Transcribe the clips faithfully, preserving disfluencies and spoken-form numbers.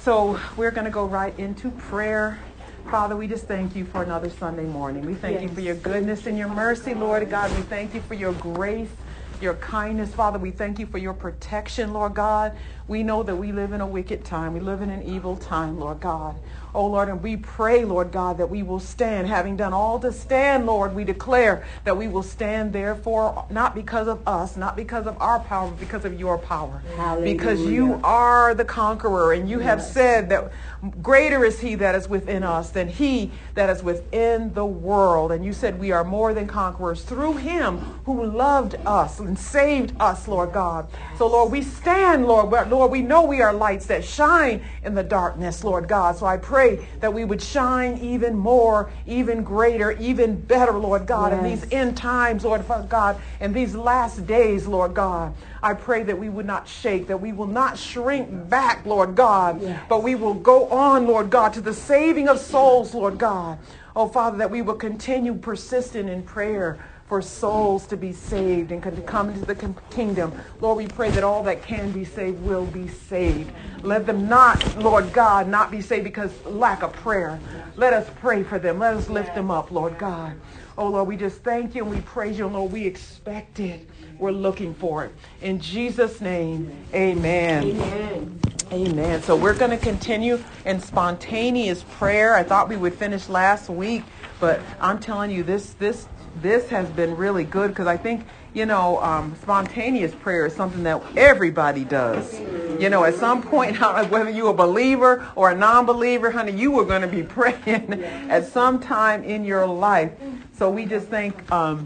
So we're going to go right into prayer. Father, we just thank you for another Sunday morning. We thank yes. you for your goodness and your mercy, Lord God. We thank you for your grace, your kindness, Father. We thank you for your protection, Lord God. We know that we live in a wicked time. We live in an evil time, Lord God. Oh, Lord, and we pray, Lord God, that we will stand. Having done all to stand, Lord, we declare that we will stand, therefore, not because of us, not because of our power, but because of your power. Hallelujah. Because you are the conqueror, and you yes. have said that greater is he that is within us than he that is within the world. And you said we are more than conquerors through him who loved us and saved us, Lord God. So, Lord, we stand, Lord. Lord, we know we are lights that shine in the darkness, Lord God. So I pray that we would shine even more, even greater, even better, Lord God, yes. in these end times, Lord God, in these last days, Lord God. I pray that we would not shake, that we will not shrink back, Lord God, yes. but we will go on, Lord God, to the saving of souls, Lord God. Oh, Father, that we will continue persistent in prayer for souls to be saved and to come into the kingdom. Lord, we pray that all that can be saved will be saved. Let them not, Lord God, not be saved because lack of prayer. Let us pray for them. Let us lift them up, Lord God. Oh, Lord, we just thank you and we praise you. Lord, we expect it. We're looking for it. In Jesus' name, amen. Amen. Amen. So we're going to continue in spontaneous prayer. I thought we would finish last week, but I'm telling you, this this this has been really good because I think, you know, um, spontaneous prayer is something that everybody does. You know, at some point, whether you're a believer or a non-believer, honey, you were going to be praying at some time in your life. So we just think um,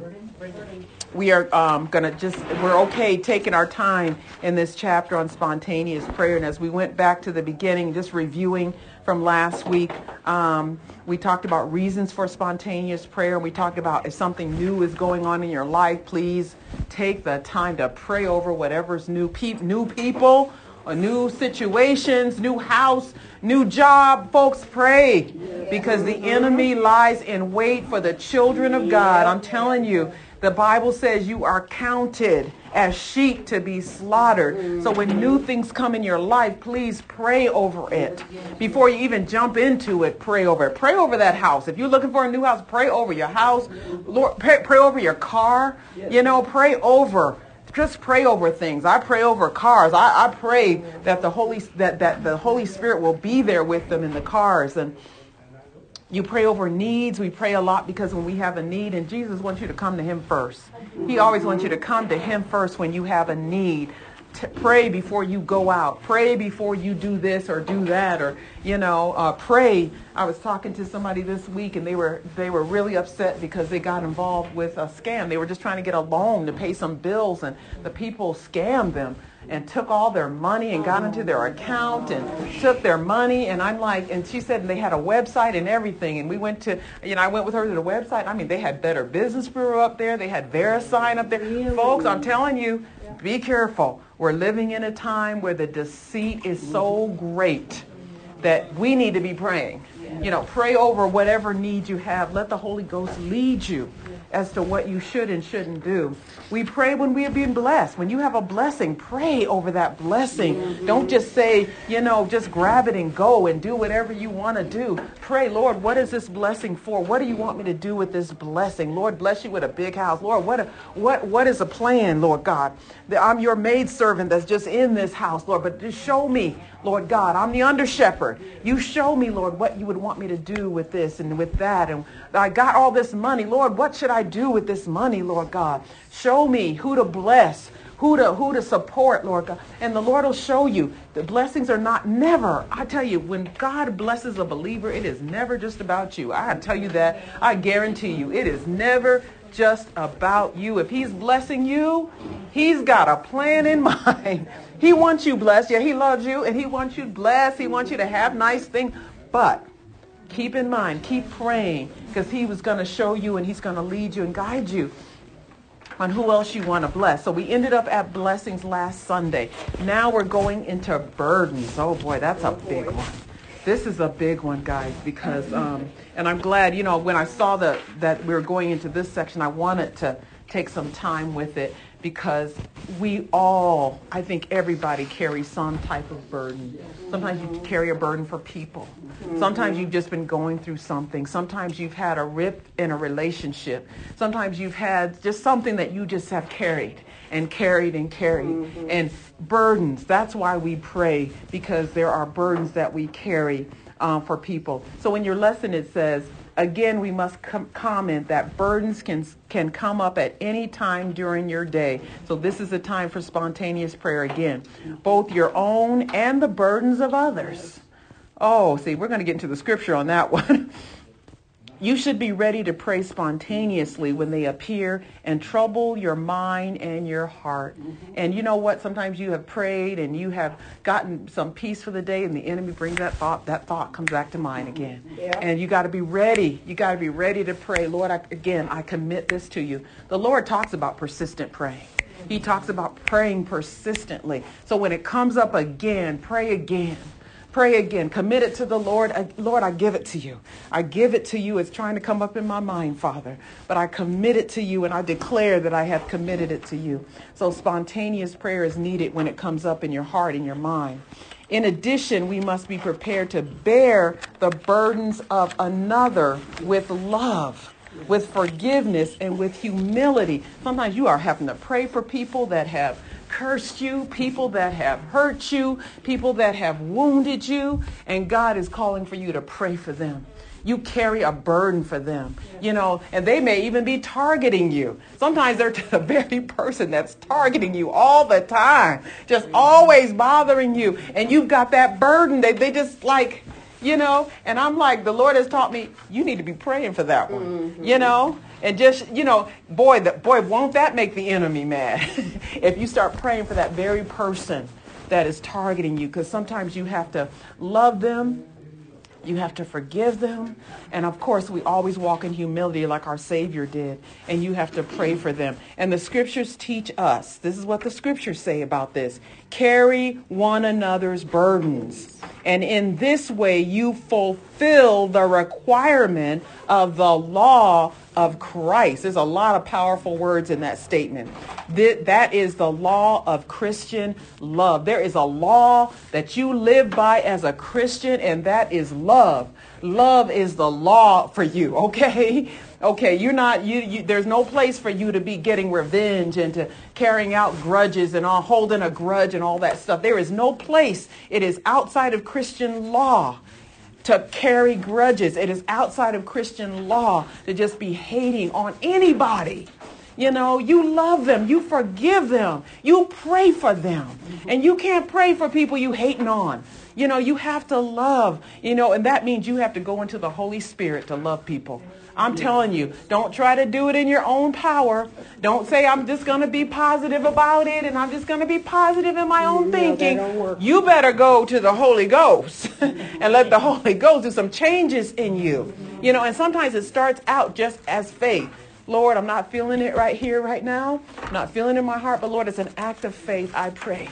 we are um, going to just, we're okay taking our time in this chapter on spontaneous prayer. And as we went back to the beginning, just reviewing from last week, um, we talked about reasons for spontaneous prayer. And we talked about if something new is going on in your life, please take the time to pray over whatever's new, pe- new people, or new situations, new house, new job. Folks, pray because the enemy lies in wait for the children of God. I'm telling you, the Bible says you are counted as sheep to be slaughtered. So when new things come in your life, please pray over it. Before you even jump into it, pray over it. Pray over that house. If you're looking for a new house, pray over your house. Lord, pray, pray over your car. You know, pray over. Just pray over things. I pray over cars. I, I pray that the Holy that, that the Holy Spirit will be there with them in the cars. And you pray over needs. We pray a lot because when we have a need, and Jesus wants you to come to him first. He always wants you to come to him first when you have a need. T- pray before you go out. Pray before you do this or do that, or, you know, uh, pray. I was talking to somebody this week and they were they were really upset because they got involved with a scam. They were just trying to get a loan to pay some bills, and the people scammed them and took all their money and got into their account and took their money. And I'm like, and she said they had a website and everything. And we went to, you know, I went with her to the website. I mean, they had Better Business Bureau up there. They had VeriSign up there. Really? Folks, I'm telling you, be careful. We're living in a time where the deceit is so great that we need to be praying. You know, pray over whatever need you have. Let the Holy Ghost lead you as to what you should and shouldn't do. We pray when we are being blessed. When you have a blessing, pray over that blessing. Mm-hmm. Don't just say, you know, just grab it and go and do whatever you want to do. Pray, Lord, what is this blessing for? What do you want me to do with this blessing? Lord, bless you with a big house. Lord, what a, what what is a plan, Lord God? I'm your maidservant that's just in this house, Lord, but just show me, Lord God, I'm the under shepherd. You show me, Lord, what you would want me to do with this and with that. And I got all this money. Lord, what should I do with this money, Lord God? Show me who to bless, who to who to support, Lord God. And the Lord will show you. The blessings are not never. I tell you, when God blesses a believer, it is never just about you. I tell you that. I guarantee you, it is never just about you. If he's blessing you, he's got a plan in mind. He wants you blessed. Yeah, he loves you and he wants you blessed. He wants you to have nice things. But keep in mind, keep praying, because he was going to show you and he's going to lead you and guide you on who else you want to bless. So we ended up at blessings last Sunday. Now we're going into burdens. Oh boy, that's a big one. This is a big one, guys, because, um, and I'm glad, you know, when I saw the, that we were going into this section, I wanted to take some time with it because we all, I think everybody carries some type of burden. Sometimes you carry a burden for people. Sometimes you've just been going through something. Sometimes you've had a rip in a relationship. Sometimes you've had just something that you just have carried and carried and carried. Mm-hmm. And burdens, that's why we pray, because there are burdens that we carry um, for people. So in your lesson it says, again, we must com- comment that burdens can can come up at any time during your day. So this is a time for spontaneous prayer again, both your own and the burdens of others. Oh, see, we're going to get into the scripture on that one. You should be ready to pray spontaneously when they appear and trouble your mind and your heart. Mm-hmm. And you know what? Sometimes you have prayed and you have gotten some peace for the day, and the enemy brings that thought. That thought comes back to mind again. Yeah. And you got to be ready. You got to be ready to pray. Lord, I, again, I commit this to you. The Lord talks about persistent praying. He talks about praying persistently. So when it comes up again, pray again. Pray again. Commit it to the Lord. I, Lord, I give it to you. I give it to you. It's trying to come up in my mind, Father. But I commit it to you, and I declare that I have committed it to you. So spontaneous prayer is needed when it comes up in your heart and your mind. In addition, we must be prepared to bear the burdens of another with love, with forgiveness, and with humility. Sometimes you are having to pray for people that have cursed you, people that have hurt you, people that have wounded you, and God is calling for you to pray for them. You carry a burden for them, you know, and they may even be targeting you. Sometimes they're the very person that's targeting you all the time, just always bothering you, and you've got that burden. They, they just like, you know, and I'm like, the Lord has taught me, you need to be praying for that one, mm-hmm. you know. And just, you know, boy, the, boy, won't that make the enemy mad if you start praying for that very person that is targeting you. Because sometimes you have to love them. You have to forgive them. And of course, we always walk in humility like our Savior did. And you have to pray for them. And the scriptures teach us, this is what the scriptures say about this: carry one another's burdens. And in this way, you fulfill the requirement of the law of Christ. There's a lot of powerful words in that statement. That is the law of Christian love. There is a law that you live by as a Christian, and that is love. Love is the law for you, okay? Okay, you're not, you, you, there's no place for you to be getting revenge and to carrying out grudges and all, holding a grudge and all that stuff. There is no place. It is outside of Christian law to carry grudges. It is outside of Christian law to just be hating on anybody. You know, you love them. You forgive them. You pray for them. And you can't pray for people you hating on. You know, you have to love, you know, and that means you have to go into the Holy Spirit to love people. I'm telling you, don't try to do it in your own power. Don't say, I'm just going to be positive about it and I'm just going to be positive in my own thinking. You better go to the Holy Ghost and let the Holy Ghost do some changes in you. You know, and sometimes it starts out just as faith. Lord, I'm not feeling it right here, right now. I'm not feeling it in my heart, but Lord, it's an act of faith. I pray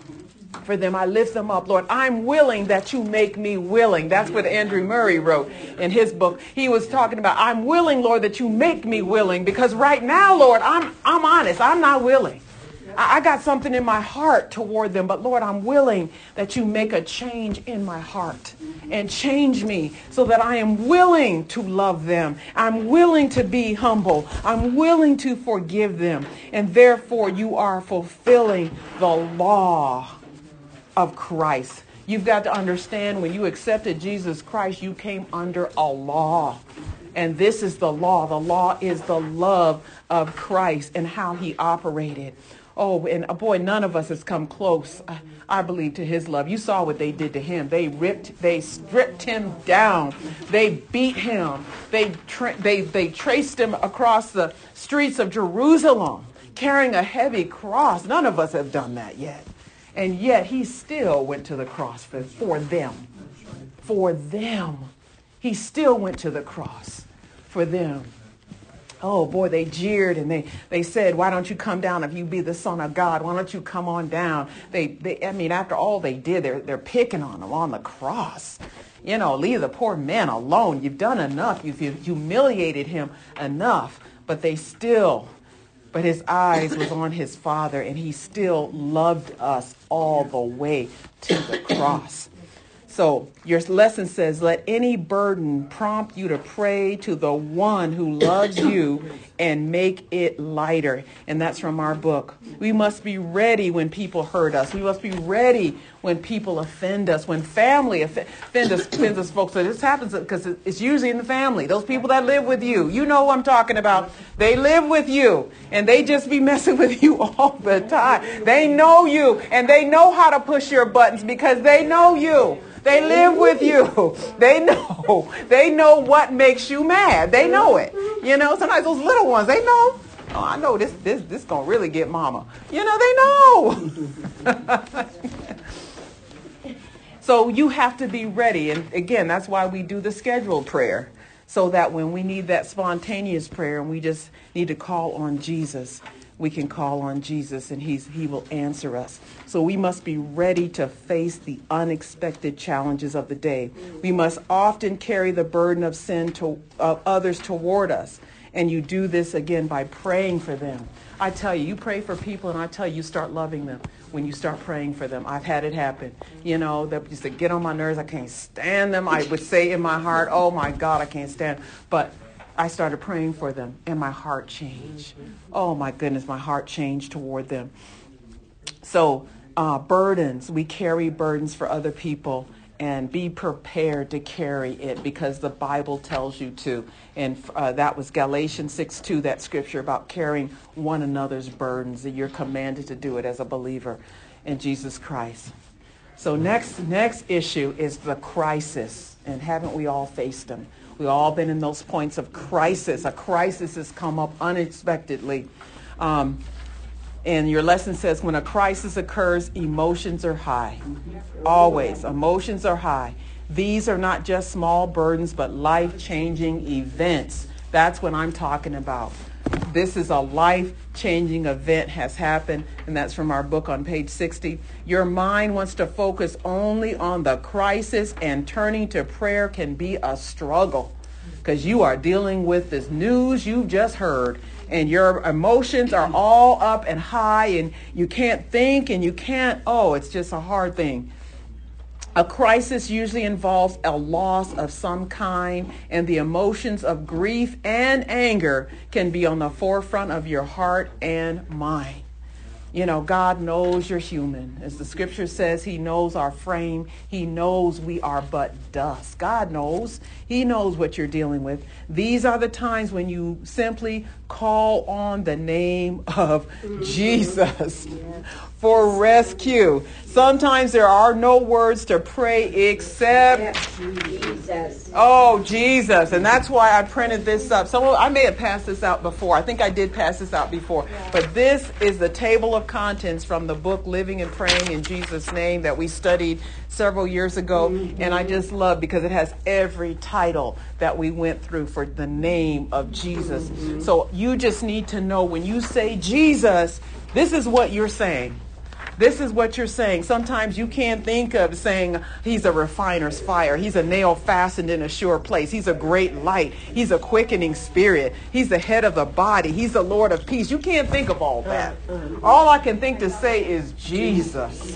for them. I lift them up. Lord, I'm willing that you make me willing. That's what Andrew Murray wrote in his book. He was talking about, I'm willing, Lord, that you make me willing, because right now, Lord, I'm I'm honest. I'm not willing. I, I got something in my heart toward them, but Lord, I'm willing that you make a change in my heart and change me so that I am willing to love them. I'm willing to be humble. I'm willing to forgive them. And therefore, you are fulfilling the law of Christ. You've got to understand, when you accepted Jesus Christ, you came under a law. And this is the law. The law is the love of Christ and how he operated. Oh, and uh, boy, none of us has come close, I, I believe, to his love. You saw what they did to him. They ripped, they stripped him down. They beat him. They, tra- they, they traced him across the streets of Jerusalem, carrying a heavy cross. None of us have done that yet. And yet he still went to the cross for, for them. For them. He still went to the cross for them. Oh, boy, they jeered and they, they said, why don't you come down if you be the Son of God? Why don't you come on down? They, they I mean, after all they did, they're, they're picking on him on the cross. You know, leave the poor man alone. You've done enough. You've humiliated him enough. But they still but his eyes was on his Father, and he still loved us all the way to the cross. So your lesson says, let any burden prompt you to pray to the one who loves you and make it lighter. And that's from our book. We must be ready when people hurt us. We must be ready when people offend us, when family offend us, offends us, folks. So this happens because it's usually in the family. Those people that live with you, you know what I'm talking about. They live with you, and they just be messing with you all the time. They know you, and they know how to push your buttons because they know you. They live with you. They know. They know what makes you mad. They know it. You know, sometimes those little ones, they know. Oh, I know this this this gonna really get mama. You know, they know. So you have to be ready. And again, that's why we do the scheduled prayer. So that when we need that spontaneous prayer and we just need to call on Jesus, we can call on Jesus and he's, he will answer us. So we must be ready to face the unexpected challenges of the day. We must often carry the burden of sin to of others toward us. And you do this again by praying for them. I tell you, you pray for people and I tell you, you start loving them when you start praying for them. I've had it happen. You know, that used to get on my nerves. I can't stand them. I would say in my heart, oh my God, I can't stand. But I started praying for them and my heart changed. Oh my goodness, my heart changed toward them. So uh, burdens, we carry burdens for other people, and be prepared to carry it because the Bible tells you to. And uh, that was Galatians six two, that scripture about carrying one another's burdens, that you're commanded to do it as a believer in Jesus Christ. So next, next issue is the crisis. And haven't we all faced them? We've all been in those points of crisis. A crisis has come up unexpectedly. Um, and your lesson says when a crisis occurs, emotions are high. Always. Emotions are high. These are not just small burdens, but life-changing events. That's what I'm talking about. This is a life-changing event has happened, and that's from our book on page sixty. Your mind wants to focus only on the crisis, and turning to prayer can be a struggle because you are dealing with this news you've just heard, and your emotions are all up and high, and you can't think, and you can't, oh, it's just a hard thing. A crisis usually involves a loss of some kind, and the emotions of grief and anger can be on the forefront of your heart and mind. You know, God knows you're human. As the scripture says, he knows our frame. He knows we are but dust. God knows. He knows what you're dealing with. These are the times when you simply call on the name of Jesus for rescue. Sometimes there are no words to pray except Jesus. Oh, Jesus. And that's why I printed this up. Someone, I may have passed this out before. I think I did pass this out before. But this is the table of contents from the book Living and Praying in Jesus' Name that we studied several years ago. Mm-hmm. And I just love because it has every title that we went through for the name of Jesus. Mm-hmm. So you just need to know when you say Jesus, this is what you're saying. This is what you're saying. Sometimes you can't think of saying he's a refiner's fire. He's a nail fastened in a sure place. He's a great light. He's a quickening spirit. He's the head of the body. He's the Lord of peace. You can't think of all that. All I can think to say is Jesus.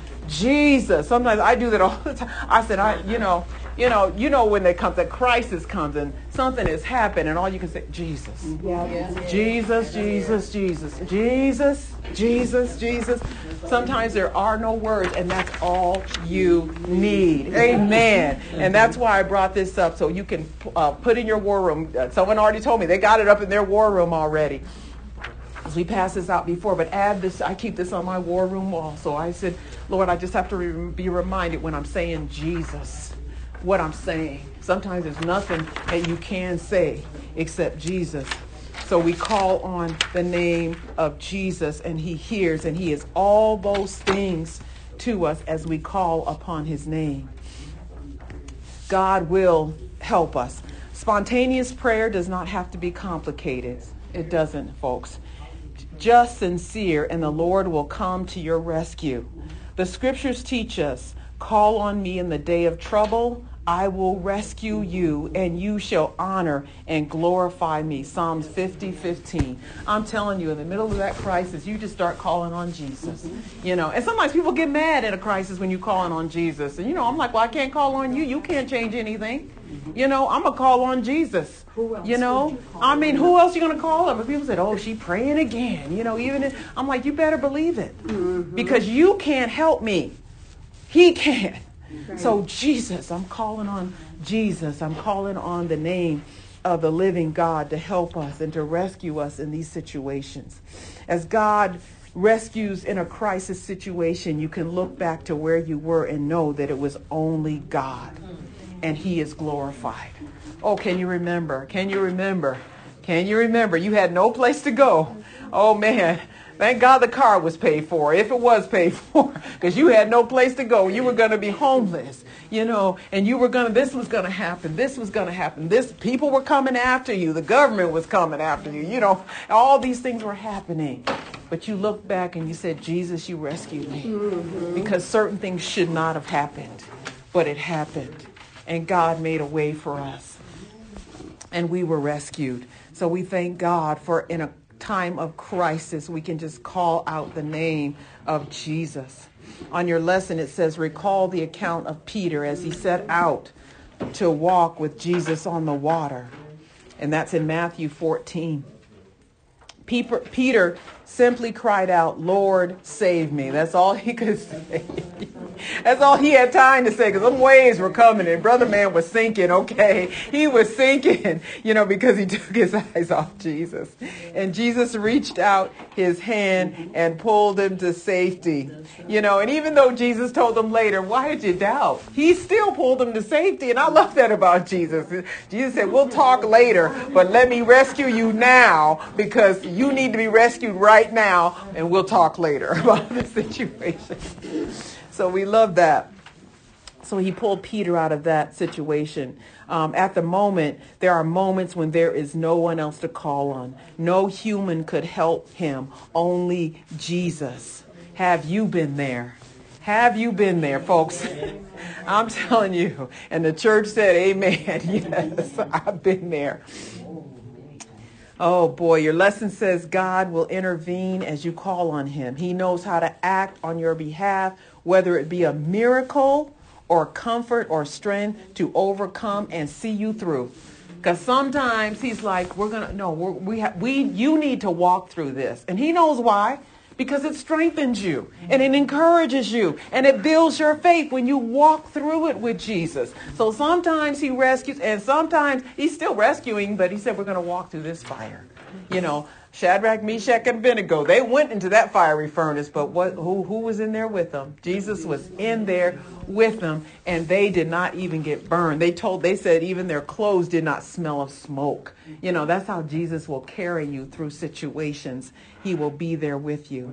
Jesus. Sometimes I do that all the time. I said, I, you know, you know, you know when they come, the crisis comes and something has happened, and all you can say, Jesus, yeah. Jesus, Jesus, Jesus, Jesus, Jesus, Jesus. Sometimes there are no words, and that's all you need. Amen. And that's why I brought this up, so you can uh, put in your war room. Uh, someone already told me they got it up in their war room already. As we passed this out before, but add this. I keep this on my war room wall. So I said, Lord, I just have to re- be reminded when I'm saying Jesus, what I'm saying. Sometimes there's nothing that you can say except Jesus. So we call on the name of Jesus, and he hears, and he is all those things to us as we call upon his name. God will help us. Spontaneous prayer does not have to be complicated. It doesn't, folks. Just sincere, and the Lord will come to your rescue. The scriptures teach us, call on me in the day of trouble. I will rescue you, and you shall honor and glorify me. Psalms fifty fifteen. I'm telling you, in the middle of that crisis, you just start calling on Jesus. You know, and sometimes people get mad at a crisis when you're calling on Jesus. And, you know, I'm like, well, I can't call on you. You can't change anything. You know, I'm going to call on Jesus. Who else you know, would you call I mean, on? who else you going to call on? But people said, oh, she praying again. You know, even if, I'm like, you better believe it. Mm-hmm. Because you can't help me. He can. Right. So Jesus, I'm calling on Jesus. I'm calling on the name of the living God to help us and to rescue us in these situations. As God rescues in a crisis situation, you can look back to where you were and know that it was only God, and he is glorified. Oh, can you remember? Can you remember? Can you remember? You had no place to go. Oh, man. Thank God the car was paid for, if it was paid for, because you had no place to go. You were going to be homeless, you know, and you were going to, this was going to happen. This was going to happen. This, people were coming after you. The government was coming after you. You know, all these things were happening. But you look back and you said, Jesus, you rescued me. Mm-hmm. Because certain things should not have happened, but it happened. And God made a way for us. And we were rescued. So we thank God for in a time of crisis, we can just call out the name of Jesus. On your lesson, it says, recall the account of Peter as he set out to walk with Jesus on the water. And that's in Matthew fourteen. Peter, Peter simply cried out, Lord, save me. That's all he could say. That's all he had time to say, because them waves were coming and brother man was sinking, okay? He was sinking, you know, because he took his eyes off Jesus. And Jesus reached out his hand and pulled him to safety. You know, and even though Jesus told him later, why did you doubt? He still pulled him to safety. And I love that about Jesus. Jesus said, we'll talk later, but let me rescue you now, because you need to be rescued right now, and we'll talk later about the situation. So we love that. So he pulled Peter out of that situation. Um, at the moment, there are moments when there is no one else to call on. No human could help him. Only Jesus. Have you been there? Have you been there, folks? I'm telling you. And the church said, amen. Yes, I've been there. Oh, boy, your lesson says God will intervene as you call on him. He knows how to act on your behalf, whether it be a miracle or comfort or strength to overcome and see you through. Because sometimes he's like, we're going to, no, we're, we have, we, you need to walk through this. And he knows why. Because it strengthens you and it encourages you and it builds your faith when you walk through it with Jesus. So sometimes he rescues, and sometimes he's still rescuing, but he said, we're going to walk through this fire. You know, Shadrach, Meshach, and Abednego, they went into that fiery furnace, but what, who, who was in there with them? Jesus was in there with them, and they did not even get burned. They told, they said even their clothes did not smell of smoke. You know, that's how Jesus will carry you through situations. He will be there with you,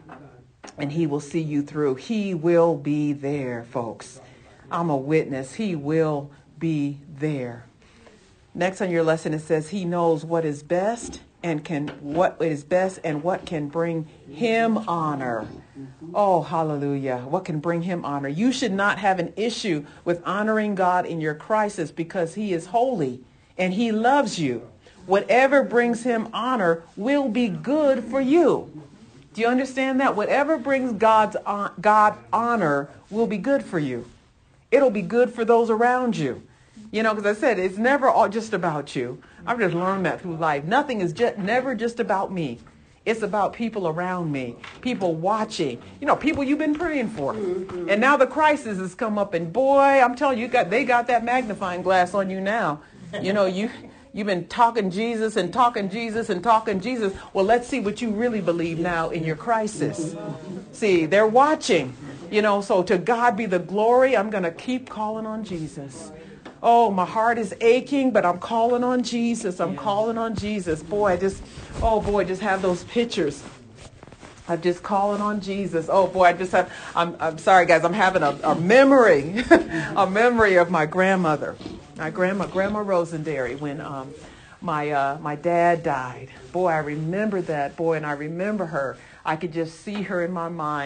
and he will see you through. He will be there, folks. I'm a witness. He will be there. Next on your lesson, it says he knows what is best and can what is best and what can bring him honor. Oh, hallelujah. What can bring him honor? You should not have an issue with honoring God in your crisis, because he is holy and he loves you. Whatever brings him honor will be good for you. Do you understand that? Whatever brings God's God honor will be good for you. It'll be good for those around you. You know, because I said, it's never all just about you. I've just learned that through life. Nothing is just never just about me. It's about people around me, people watching, you know, people you've been praying for. Mm-hmm. And now the crisis has come up, and boy, I'm telling you, you got they got that magnifying glass on you now. You know, you you've been talking Jesus and talking Jesus and talking Jesus. Well, let's see what you really believe now in your crisis. See, they're watching, you know, so to God be the glory. I'm going to keep calling on Jesus. Oh, my heart is aching, but I'm calling on Jesus. I'm calling on Jesus. Boy, I just, oh boy, just have those pictures. I'm just calling on Jesus. Oh boy, I just have, I'm, I'm sorry guys, I'm having a, a memory, a memory of my grandmother, my grandma, Grandma Rosenberry, when um, my, uh, my dad died. Boy, I remember that, boy, and I remember her. I could just see her in my mind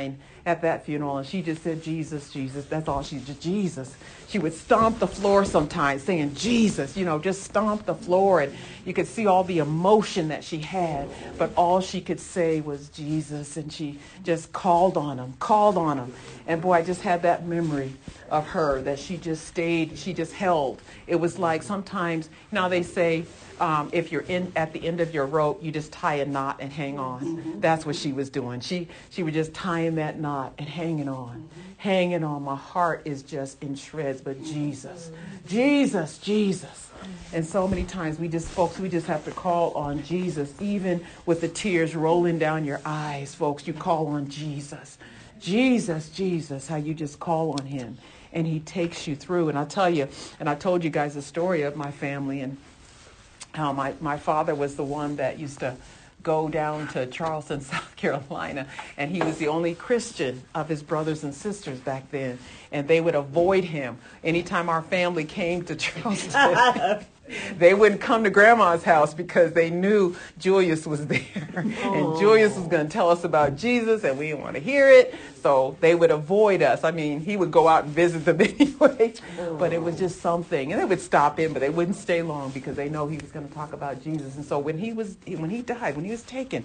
at that funeral, and she just said, Jesus, Jesus. That's all. She just, Jesus. She would stomp the floor sometimes saying, Jesus, you know, just stomp the floor. And you could see all the emotion that she had. But all she could say was Jesus. And she just called on him, called on him. And boy, I just had that memory of her that she just stayed, she just held. It was like sometimes, you know, they say, Um, if you're in at the end of your rope, you just tie a knot and hang on. Mm-hmm. That's what she was doing. She she was just tying that knot and hanging on, mm-hmm. hanging on. My heart is just in shreds, but Jesus, Jesus, Jesus. And so many times we just, folks, we just have to call on Jesus, even with the tears rolling down your eyes, folks. You call on Jesus, Jesus, Jesus. How you just call on him, and he takes you through. And I tell you, and I told you guys the story of my family and. Uh, my, my father was the one that used to go down to Charleston, South Carolina, and he was the only Christian of his brothers and sisters back then, and they would avoid him. Anytime our family came to Charleston, they wouldn't come to Grandma's house because they knew Julius was there, and Julius was going to tell us about Jesus, and we didn't want to hear it, so they would avoid us. I mean, he would go out and visit them anyway, but it was just something, and they would stop in, but they wouldn't stay long because they know he was going to talk about Jesus. And so when he was, when he died, when he was taken,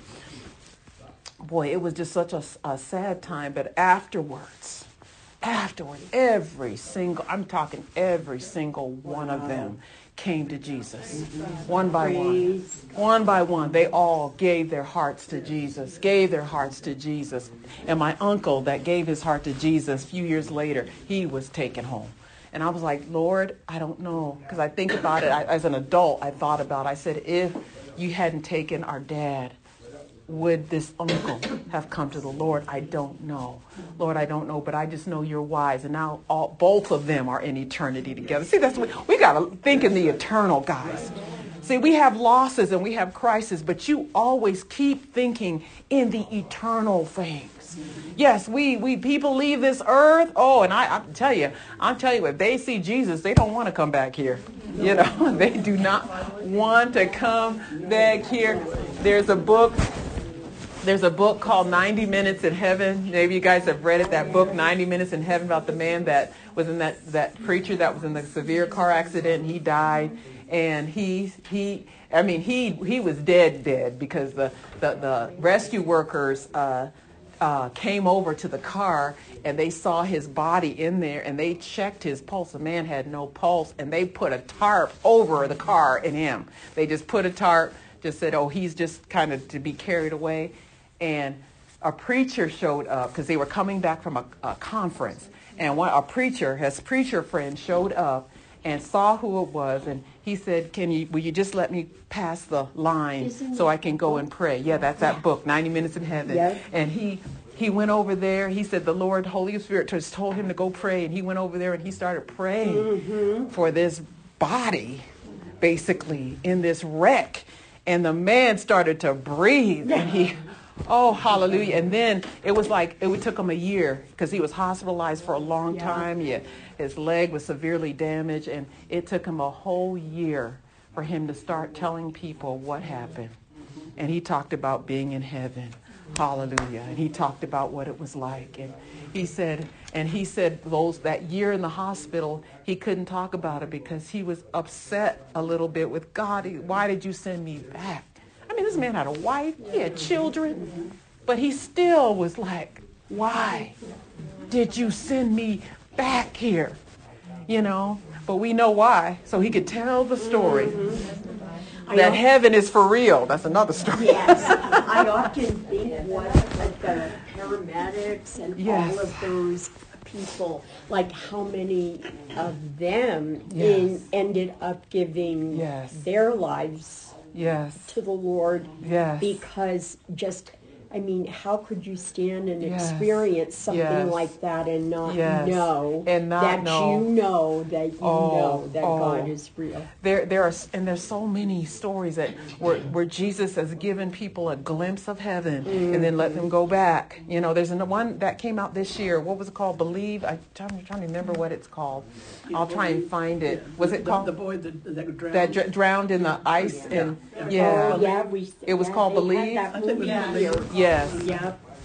boy, it was just such a, a sad time. But afterwards, afterwards, every single, I'm talking every single one of them came to Jesus, one by one, one by one. They all gave their hearts to Jesus, gave their hearts to Jesus. And my uncle that gave his heart to Jesus a few years later, he was taken home. And I was like, Lord, I don't know. Because I think about it, I, as an adult, I thought about it. I said, if you hadn't taken our dad, would this uncle have come to the Lord? I don't know. Lord, I don't know, but I just know you're wise. And now all, both of them are in eternity together. See, that's what we got to think in the eternal, guys. See, we have losses and we have crises, but you always keep thinking in the eternal things. Yes, we, we people leave this earth. Oh, and I, I tell you, I'm telling you, if they see Jesus, they don't want to come back here. You know, they do not want to come back here. There's a book. There's a book called ninety minutes in Heaven. Maybe you guys have read it, that book, ninety minutes in Heaven, about the man that was in that, that preacher that was in the severe car accident, and he died. And he, he I mean, he he was dead, dead, because the, the, the rescue workers uh, uh, came over to the car, and they saw his body in there, and they checked his pulse. The man had no pulse, and they put a tarp over the car and him. They just put a tarp, just said, oh, he's just kind of to be carried away. And a preacher showed up because they were coming back from a, a conference. And one, a preacher, his preacher friend, showed up and saw who it was. And he said, "Can you, will you just let me pass the line Isn't so I can go and pray?" Yeah, that's that book, ninety minutes in Heaven. Yeah. And he he went over there. He said the Lord, Holy Spirit, just told him to go pray. And he went over there and he started praying mm-hmm. for this body, basically, in this wreck. And the man started to breathe. And he... Oh, hallelujah. And then it was like, it took him a year because he was hospitalized for a long yeah. time. Yeah, his leg was severely damaged, and it took him a whole year for him to start telling people what happened. And he talked about being in heaven. Hallelujah. And he talked about what it was like. And he said, and he said those that year in the hospital, he couldn't talk about it because he was upset a little bit with God. He, why did you send me back? I mean, this man had a wife, he had children, but he still was like, why did you send me back here? You know, but we know why, so he could tell the story mm-hmm. that heaven is for real. That's another story. Yes, I often think what the paramedics and yes. all of those people, like how many of them yes. in, ended up giving yes. their lives Yes. to the Lord yes. because just, I mean, how could you stand and yes. experience something yes. like that and not yes. know and not that know. you know that you oh, know that oh. God is real? There, there are, and there's so many stories that where, where Jesus has given people a glimpse of heaven mm. and then let them go back. You know, there's one that came out this year. What was it called? Believe. I'm trying, trying to remember what it's called. I'll try and find it. Was it the, called the boy that, that drowned? That dr- drowned in the ice? Yeah. And yeah, oh, yeah we, it was yeah, called Believe. I think it was yeah. Believe. Yes. Yep.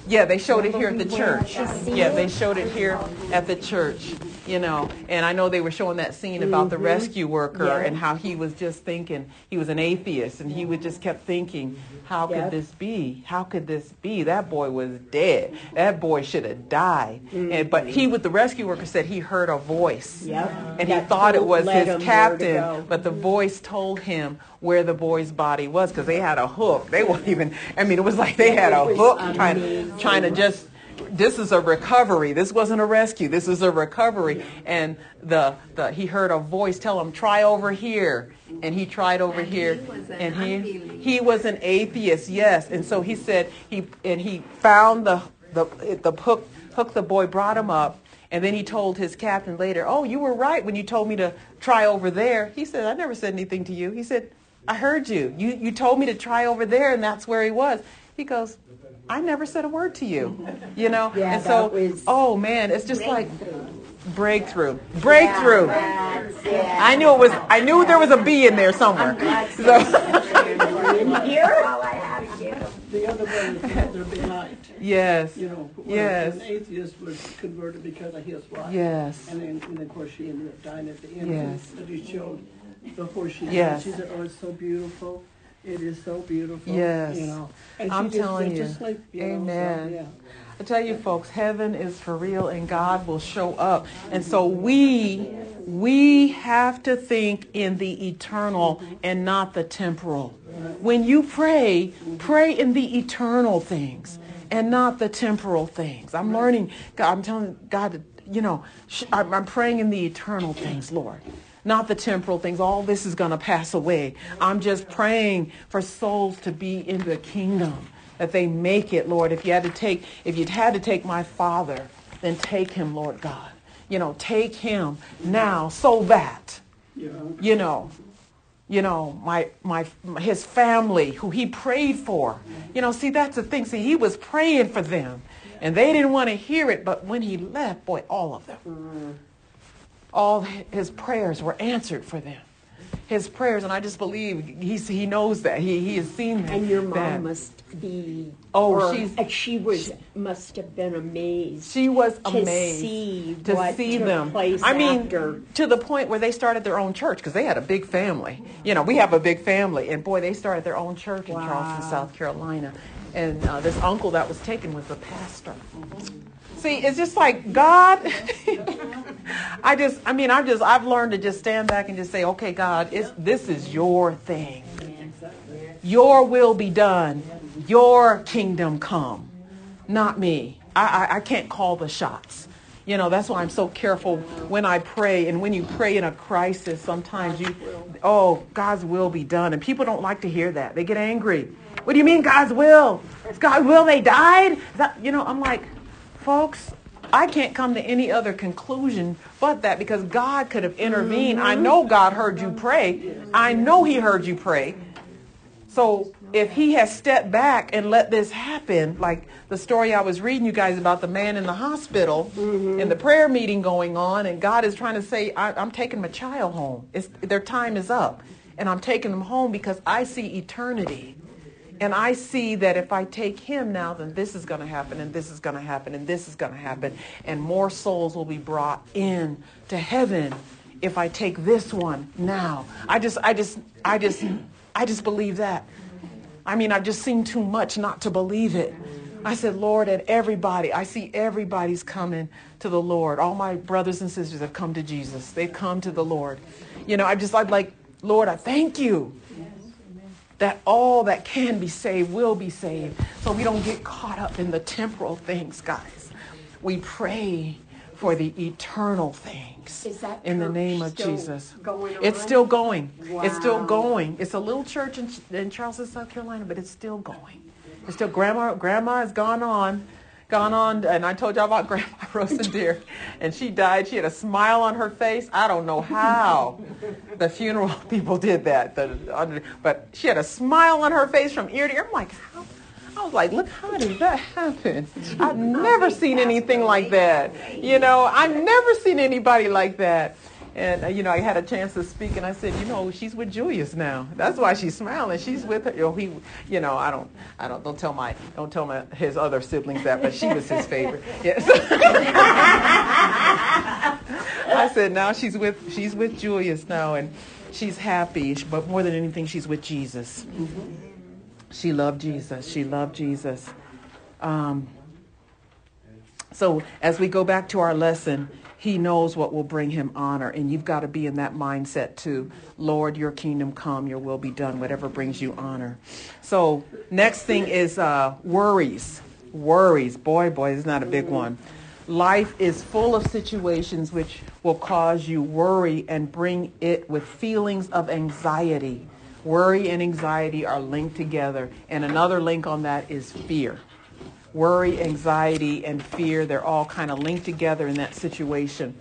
Yeah, they showed it here at the Remember we church. went to see Yeah, it? they showed it here at the church, you know. And I know they were showing that scene about the rescue worker Yeah. and how he was just thinking, he was an atheist, and he would just kept thinking, how could Yep. this be? How could this be? That boy was dead. That boy should have died. And but he, with the rescue worker, said he heard a voice. Yep. And he That thought it told- was led his him where to captain, go. but the voice told him where the boy's body was, because they had a hook. They weren't even, I mean, it was like they had a It was hook trying, amazing. trying to just, this is a recovery. This wasn't a rescue. This is a recovery. And the, the he heard a voice tell him, try over here. And he tried over And here. he was an and he unbeliever. he was an atheist, yes. And so he said, he and he found the, the, the hook, hook the boy, brought him up. And then he told his captain later, oh, you were right when you told me to try over there. He said, I never said anything to you. He said, I heard you. You you told me to try over there, and that's where he was. He goes, I never said a word to you. You know? Yeah, and so, that was oh, man, it's just like breakthrough. Breakthrough. That's it. I knew it was, I knew there was a B in there somewhere. So, In here? All I have to do. The other one is let there be light. yes. You know, Yes. an atheist was converted because of his wife. Yes. And then, and of course, she ended up dying at the end. Yes. But he showed before she died. Yes. She said, "Oh, it's so beautiful. It is so beautiful." Yes. You know. And I'm she just telling went you. to sleep, you know, so, Amen. yeah. I tell you, folks, heaven is for real, and God will show up. And so we we have to think in the eternal and not the temporal. When you pray, pray in the eternal things and not the temporal things. I'm learning. God, I'm telling God, you know, sh- I'm I'm praying in the eternal things, Lord. Not the temporal things. All this is going to pass away. I'm just praying for souls to be in the kingdom, that they make it, Lord. If you had to take, if you'd had to take my father, then take him, Lord God. You know, take him now, so that, Yeah. you know, you know, my my his family who he prayed for. You know, see, that's the thing. See, he was praying for them, and they didn't want to hear it. But when he left, boy, all of them, all his prayers were answered for them. His prayers, and I just believe he's, he knows that. He he has seen that. And your mom that. must be. Oh, or, she's- uh, she was must have been amazed. She was to amazed see to what see took them. place I mean, after. to the point where they started their own church, because they had a big family. You know, we have a big family, and boy, they started their own church in Wow. Charleston, South Carolina. And uh, this uncle that was taken was the pastor. See, it's just like God. I just, I mean, I'm just, I've learned to just stand back and just say, okay, God, it's, this is your thing. Your will be done. Your kingdom come, not me. I, I, I can't call the shots. You know, that's why I'm so careful when I pray. And when you pray in a crisis, sometimes you, oh, God's will be done. And people don't like to hear that. They get angry. What do you mean God's will? It's God's will they died? Is that, you know, I'm like, folks, I can't come to any other conclusion but that, because God could have intervened. I know God heard you pray. I know he heard you pray. So if he has stepped back and let this happen, like the story I was reading you guys about the man in the hospital and the prayer meeting going on, and God is trying to say, I, I'm taking my child home. It's, their time is up. And I'm taking them home because I see eternity. And I see that if I take him now, then this is going to happen, and this is going to happen, and this is going to happen. And more souls will be brought in to heaven if I take this one now. I just, I just, I just, I just believe that. I mean, I've just seen too much not to believe it. I said, Lord, and everybody, I see everybody's coming to the Lord. All my brothers and sisters have come to Jesus. They've come to the Lord. You know, I just, I'm like, Lord, I thank you that all that can be saved will be saved. So we don't get caught up in the temporal things, guys. We pray for the eternal things Is that in the church name of still Jesus. going It's on? still going. It's still Wow. going. It's a little church in, in Charleston, South Carolina, but it's still going. It's still, grandma, grandma has gone on, gone on, and I told y'all about Grandma Rosendeer, and she died. She had a smile on her face. I don't know how the funeral people did that, the, but she had a smile on her face from ear to ear. I'm like, how? I was like, look, how did that happen? I've never seen anything like that. You know, I've never seen anybody like that. And, uh, you know, I had a chance to speak, and I said, you know, she's with Julius now. That's why she's smiling. She's with her. You know, he, you know, I don't, I don't, don't tell my, don't tell my, his other siblings that, but she was his favorite. Yes. I said, now she's with, she's with Julius now, and she's happy. But more than anything, she's with Jesus. Mm-hmm. She loved Jesus. She loved Jesus. Um, so as we go back to our lesson, he knows what will bring him honor. And you've got to be in that mindset too. Lord, your kingdom come, your will be done, whatever brings you honor. So next thing is uh, worries. Worries. Boy, boy, this is not a big one. Life is full of situations which will cause you worry and bring it with feelings of anxiety. Worry and anxiety are linked together. And another link on that is fear. Worry, anxiety, and fear, they're all kind of linked together in that situation.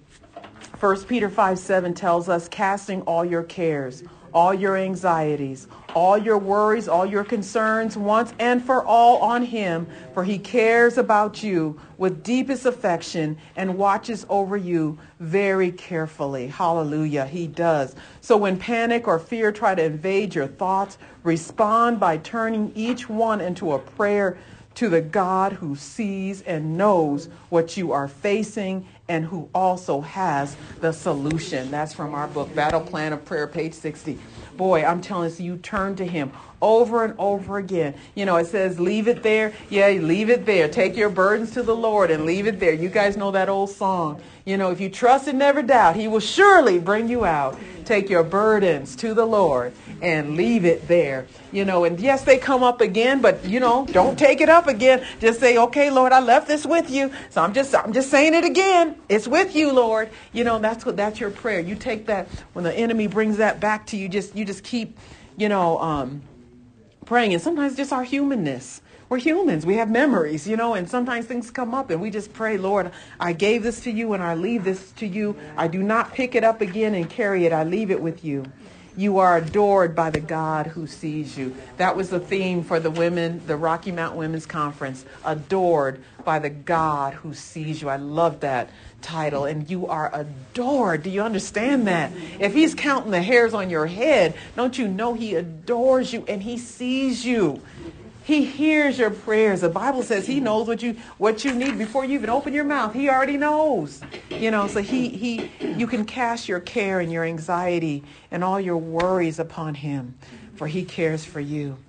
First Peter five seven tells us, casting all your cares, all your anxieties, all your worries, all your concerns, once and for all on him, for he cares about you with deepest affection and watches over you very carefully. Hallelujah, he does. So when panic or fear try to invade your thoughts, respond by turning each one into a prayer to the God who sees and knows what you are facing and who also has the solution. That's from our book, Battle Plan of Prayer, page sixty. Boy, I'm telling you, you turn to him over and over again. You know, it says, leave it there. Yeah, leave it there. Take your burdens to the Lord and leave it there. You guys know that old song. You know, if you trust and never doubt, he will surely bring you out. Take your burdens to the Lord and leave it there. You know, and yes, they come up again, but, you know, don't take it up again. Just say, okay, Lord, I left this with you. So I'm just I'm just saying it again. It's with you, Lord. You know, that's what that's your prayer. You take that when the enemy brings that back to you, just you just keep, you know, um, praying. And sometimes just our humanness. We're humans. We have memories, you know, and sometimes things come up and we just pray, Lord, I gave this to you and I leave this to you. I do not pick it up again and carry it. I leave it with you. You are adored by the God who sees you. That was the theme for the women, the Rocky Mountain Women's Conference. Adored by the God who sees you. I love that title. And you are adored. Do you understand that? If he's counting the hairs on your head, don't you know he adores you and he sees you? He hears your prayers. The Bible says he knows what you what you need before you even open your mouth. He already knows. You know, so he he you can cast your care and your anxiety and all your worries upon him, for he cares for you.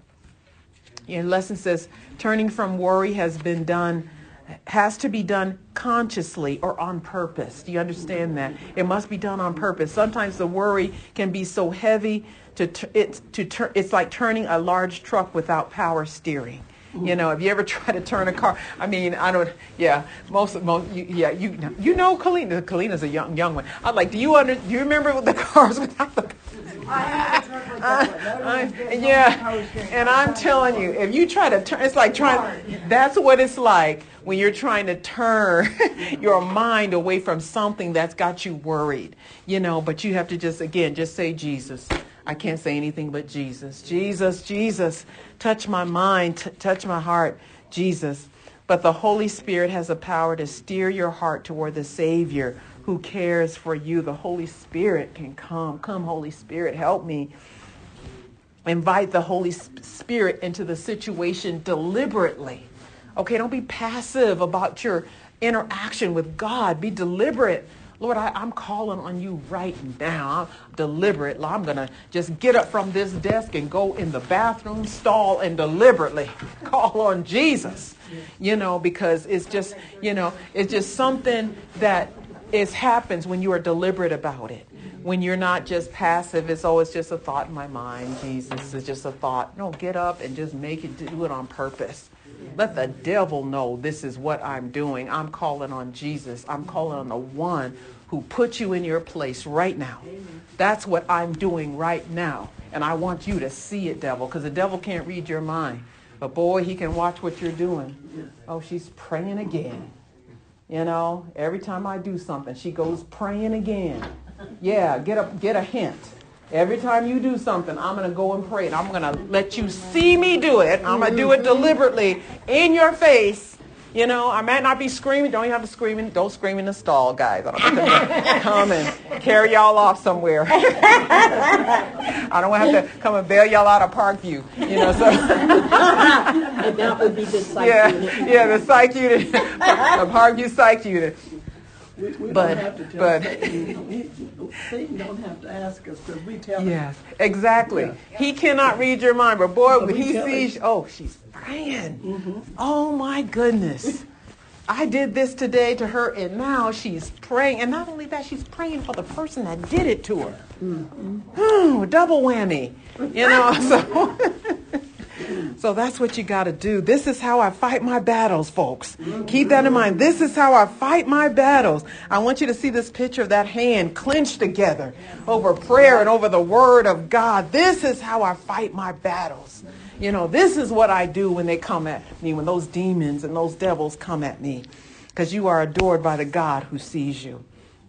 Your lesson says turning from worry has been done has to be done consciously or on purpose. Do you understand that? It must be done on purpose. Sometimes the worry can be so heavy to t- it's to turn. It's like turning a large truck without power steering. You know, have you ever tried to turn a car? I mean, I don't. Yeah, most, most. You, yeah, you, you know, Kalina. Kalina's a young, young one. I'm like, do you under? Do you remember the cars without the? I have a truck like that. I, I, yeah, and I'm telling you, if you try to turn, it's like trying. That's what it's like when you're trying to turn your mind away from something that's got you worried. You know, but you have to just again, just say Jesus. I can't say anything but Jesus. Jesus, Jesus, touch my mind, t- touch my heart, Jesus. But the Holy Spirit has the power to steer your heart toward the Savior who cares for you. The Holy Spirit can come. Come, Holy Spirit, help me. Invite the Holy Spirit into the situation deliberately. Okay, don't be passive about your interaction with God. Be deliberate. Lord, I, I'm calling on you right now. I'm deliberate. I'm going to just get up from this desk and go in the bathroom stall and deliberately call on Jesus, you know, because it's just, you know, it's just something that is happens when you are deliberate about it. When you're not just passive, it's always just a thought in my mind. Jesus, it's just a thought. No, get up and just make it, do it on purpose. Let the devil know this is what I'm doing. I'm calling on Jesus. I'm calling on the one who put you in your place right now. That's what I'm doing right now. And I want you to see it, devil, because the devil can't read your mind. But boy, he can watch what you're doing. Oh, she's praying again. You know, every time I do something, she goes praying again. Yeah, get a, get a hint. Every time you do something, I'm going to go and pray. And I'm going to let you see me do it. I'm going to do it deliberately in your face. You know, I might not be screaming. Don't even have to scream in, don't scream in the stall, guys. I don't have to come and carry y'all off somewhere. I don't want to have to come and bail y'all out of Parkview. You know, so. And that would be the psych yeah, unit. Yeah, the psych unit, the Parkview psych unit. We, we But- don't have to tell but- Satan. He- Satan don't have to ask us because we tell him. Yes, exactly. Yeah. He cannot read your mind, but boy, But when we he tell sees, him. oh, she's praying. Mm-hmm. Oh my goodness. I did this today to her, and now she's praying. And not only that, she's praying for the person that did it to her. Mm-hmm. Oh, double whammy. You know, so so that's what you got to do. This is how I fight my battles, folks. Keep that in mind. This is how I fight my battles. I want you to see this picture of that hand clenched together over prayer and over the word of God. This is how I fight my battles. You know, this is what I do when they come at me, when those demons and those devils come at me, because you are adored by the God who sees you.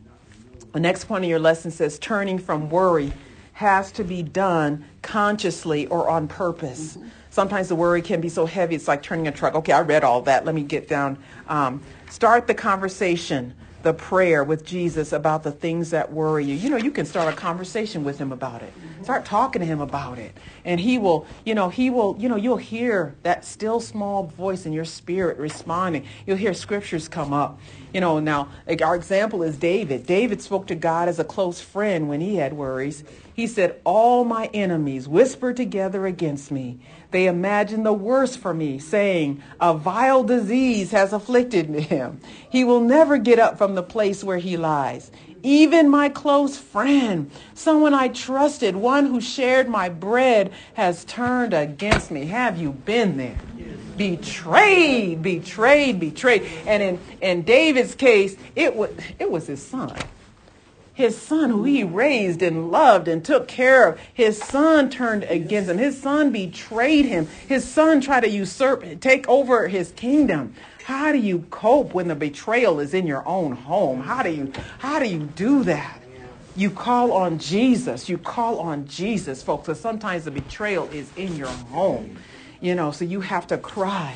The next point of your lesson says turning from worry has to be done consciously or on purpose. Mm-hmm. Sometimes the worry can be so heavy, it's like turning a truck. Okay, I read all that. Let me get down. Um, start the conversation, the prayer with Jesus about the things that worry you. You know, you can start a conversation with him about it. Start talking to him about it. And he will, you know, he will, you know, you'll hear that still small voice in your spirit responding. You'll hear scriptures come up. You know, now, like our example is David. David spoke to God as a close friend when he had worries. He said, all my enemies whisper together against me. They imagine the worst for me, saying, a vile disease has afflicted him. He will never get up from the place where he lies. Even my close friend, someone I trusted, one who shared my bread, has turned against me. Have you been there? Betrayed, betrayed, betrayed. And in, in David's case, it was, it was his son. His son, who he raised and loved and took care of, his son turned against him. His son betrayed him. His son tried to usurp, take over his kingdom. How do you cope when the betrayal is in your own home? How do you, how do you do that? You call on Jesus. You call on Jesus, folks. So sometimes the betrayal is in your home, you know, so you have to cry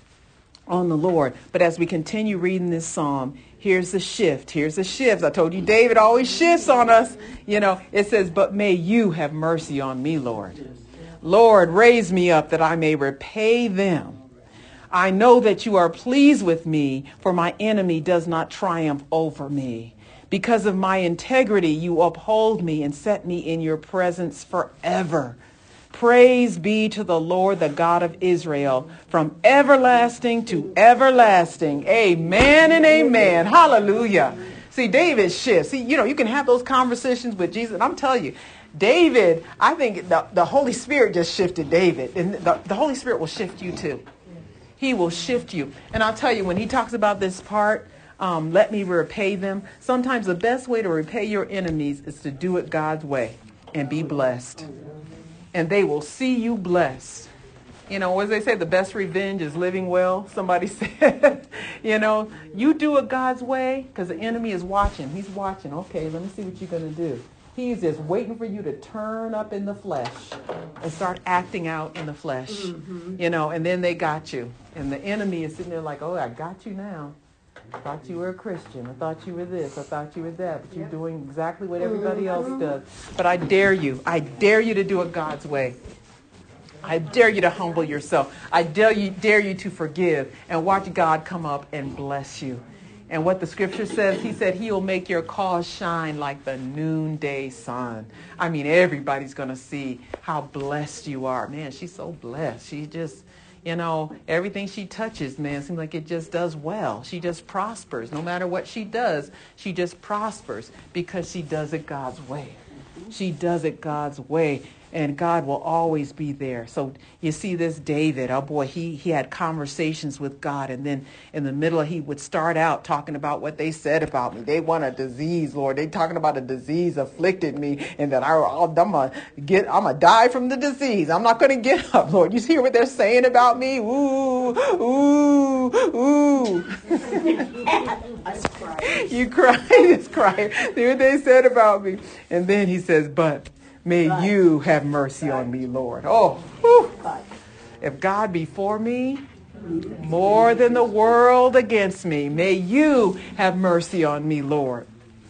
on the Lord. But as we continue reading this psalm, here's the shift. Here's the shift. I told you David always shifts on us. You know, it says, but may you have mercy on me, Lord. Lord, raise me up that I may repay them. I know that you are pleased with me, for my enemy does not triumph over me. Because of my integrity, you uphold me and set me in your presence forever. Praise be to the Lord, the God of Israel, from everlasting to everlasting. Amen and amen. Hallelujah. See, David shifts. See, you know, you can have those conversations with Jesus. And I'm telling you, David, I think the, the Holy Spirit just shifted David. And the, the Holy Spirit will shift you too. He will shift you. And I'll tell you, when he talks about this part, um, let me repay them. Sometimes the best way to repay your enemies is to do it God's way and be blessed. And they will see you blessed. You know, as they say, the best revenge is living well. Somebody said, you know, you do it God's way because the enemy is watching. He's watching. Okay, let me see what you're going to do. He's just waiting for you to turn up in the flesh and start acting out in the flesh, mm-hmm. you know, and then they got you. And the enemy is sitting there like, oh, I got you now. I thought you were a Christian. I thought you were this. I thought you were that. But you're doing exactly what everybody else does. But I dare you. I dare you to do it God's way. I dare you to humble yourself. I dare you, dare you to forgive and watch God come up and bless you. And what the scripture says, he said, he will make your cause shine like the noonday sun. I mean, everybody's going to see how blessed you are. Man, she's so blessed. She just, you know, everything she touches, man, seems like it just does well. She just prospers. No matter what she does, she just prospers because she does it God's way. She does it God's way. And God will always be there. So you see this David, oh boy, he, he had conversations with God. And then in the middle, he would start out talking about what they said about me. They want a disease, Lord. They talking about a disease afflicted me and that I, I'm going to get, I'm going to die from the disease. I'm not going to get up, Lord. You hear what they're saying about me? Ooh, ooh, ooh. I cry. You cry, just cry. See what they said about me. And then he says, but may but, you have mercy but, on me, Lord. Oh, whew. If God be for me, More than the world against me. May you have mercy on me, Lord.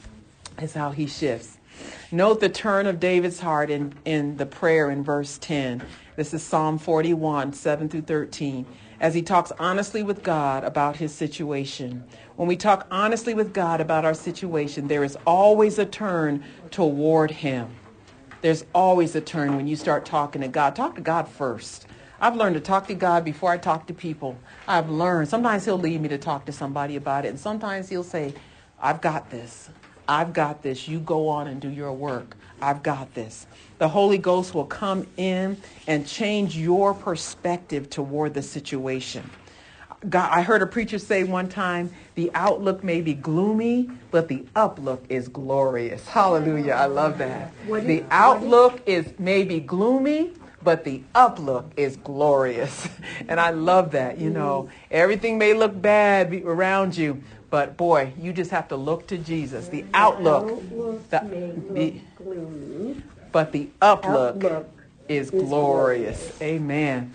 Is how he shifts. Note the turn of David's heart in, in the prayer in verse ten. This is Psalm forty-one, seven through thirteen. As he talks honestly with God about his situation. When we talk honestly with God about our situation, there is always a turn toward him. There's always a turn when you start talking to God. Talk to God first. I've learned to talk to God before I talk to people. I've learned. Sometimes he'll lead me to talk to somebody about it. And sometimes he'll say, I've got this. I've got this. You go on and do your work. I've got this. The Holy Ghost will come in and change your perspective toward the situation. God, I heard a preacher say one time, the outlook may be gloomy, but the uplook is glorious. Hallelujah. I love that. The outlook is maybe gloomy, but the uplook is glorious. And I love that. You know, everything may look bad around you, but boy, you just have to look to Jesus. The outlook, the, the, gloomy, but the uplook, outlook is, is glorious. glorious. Amen.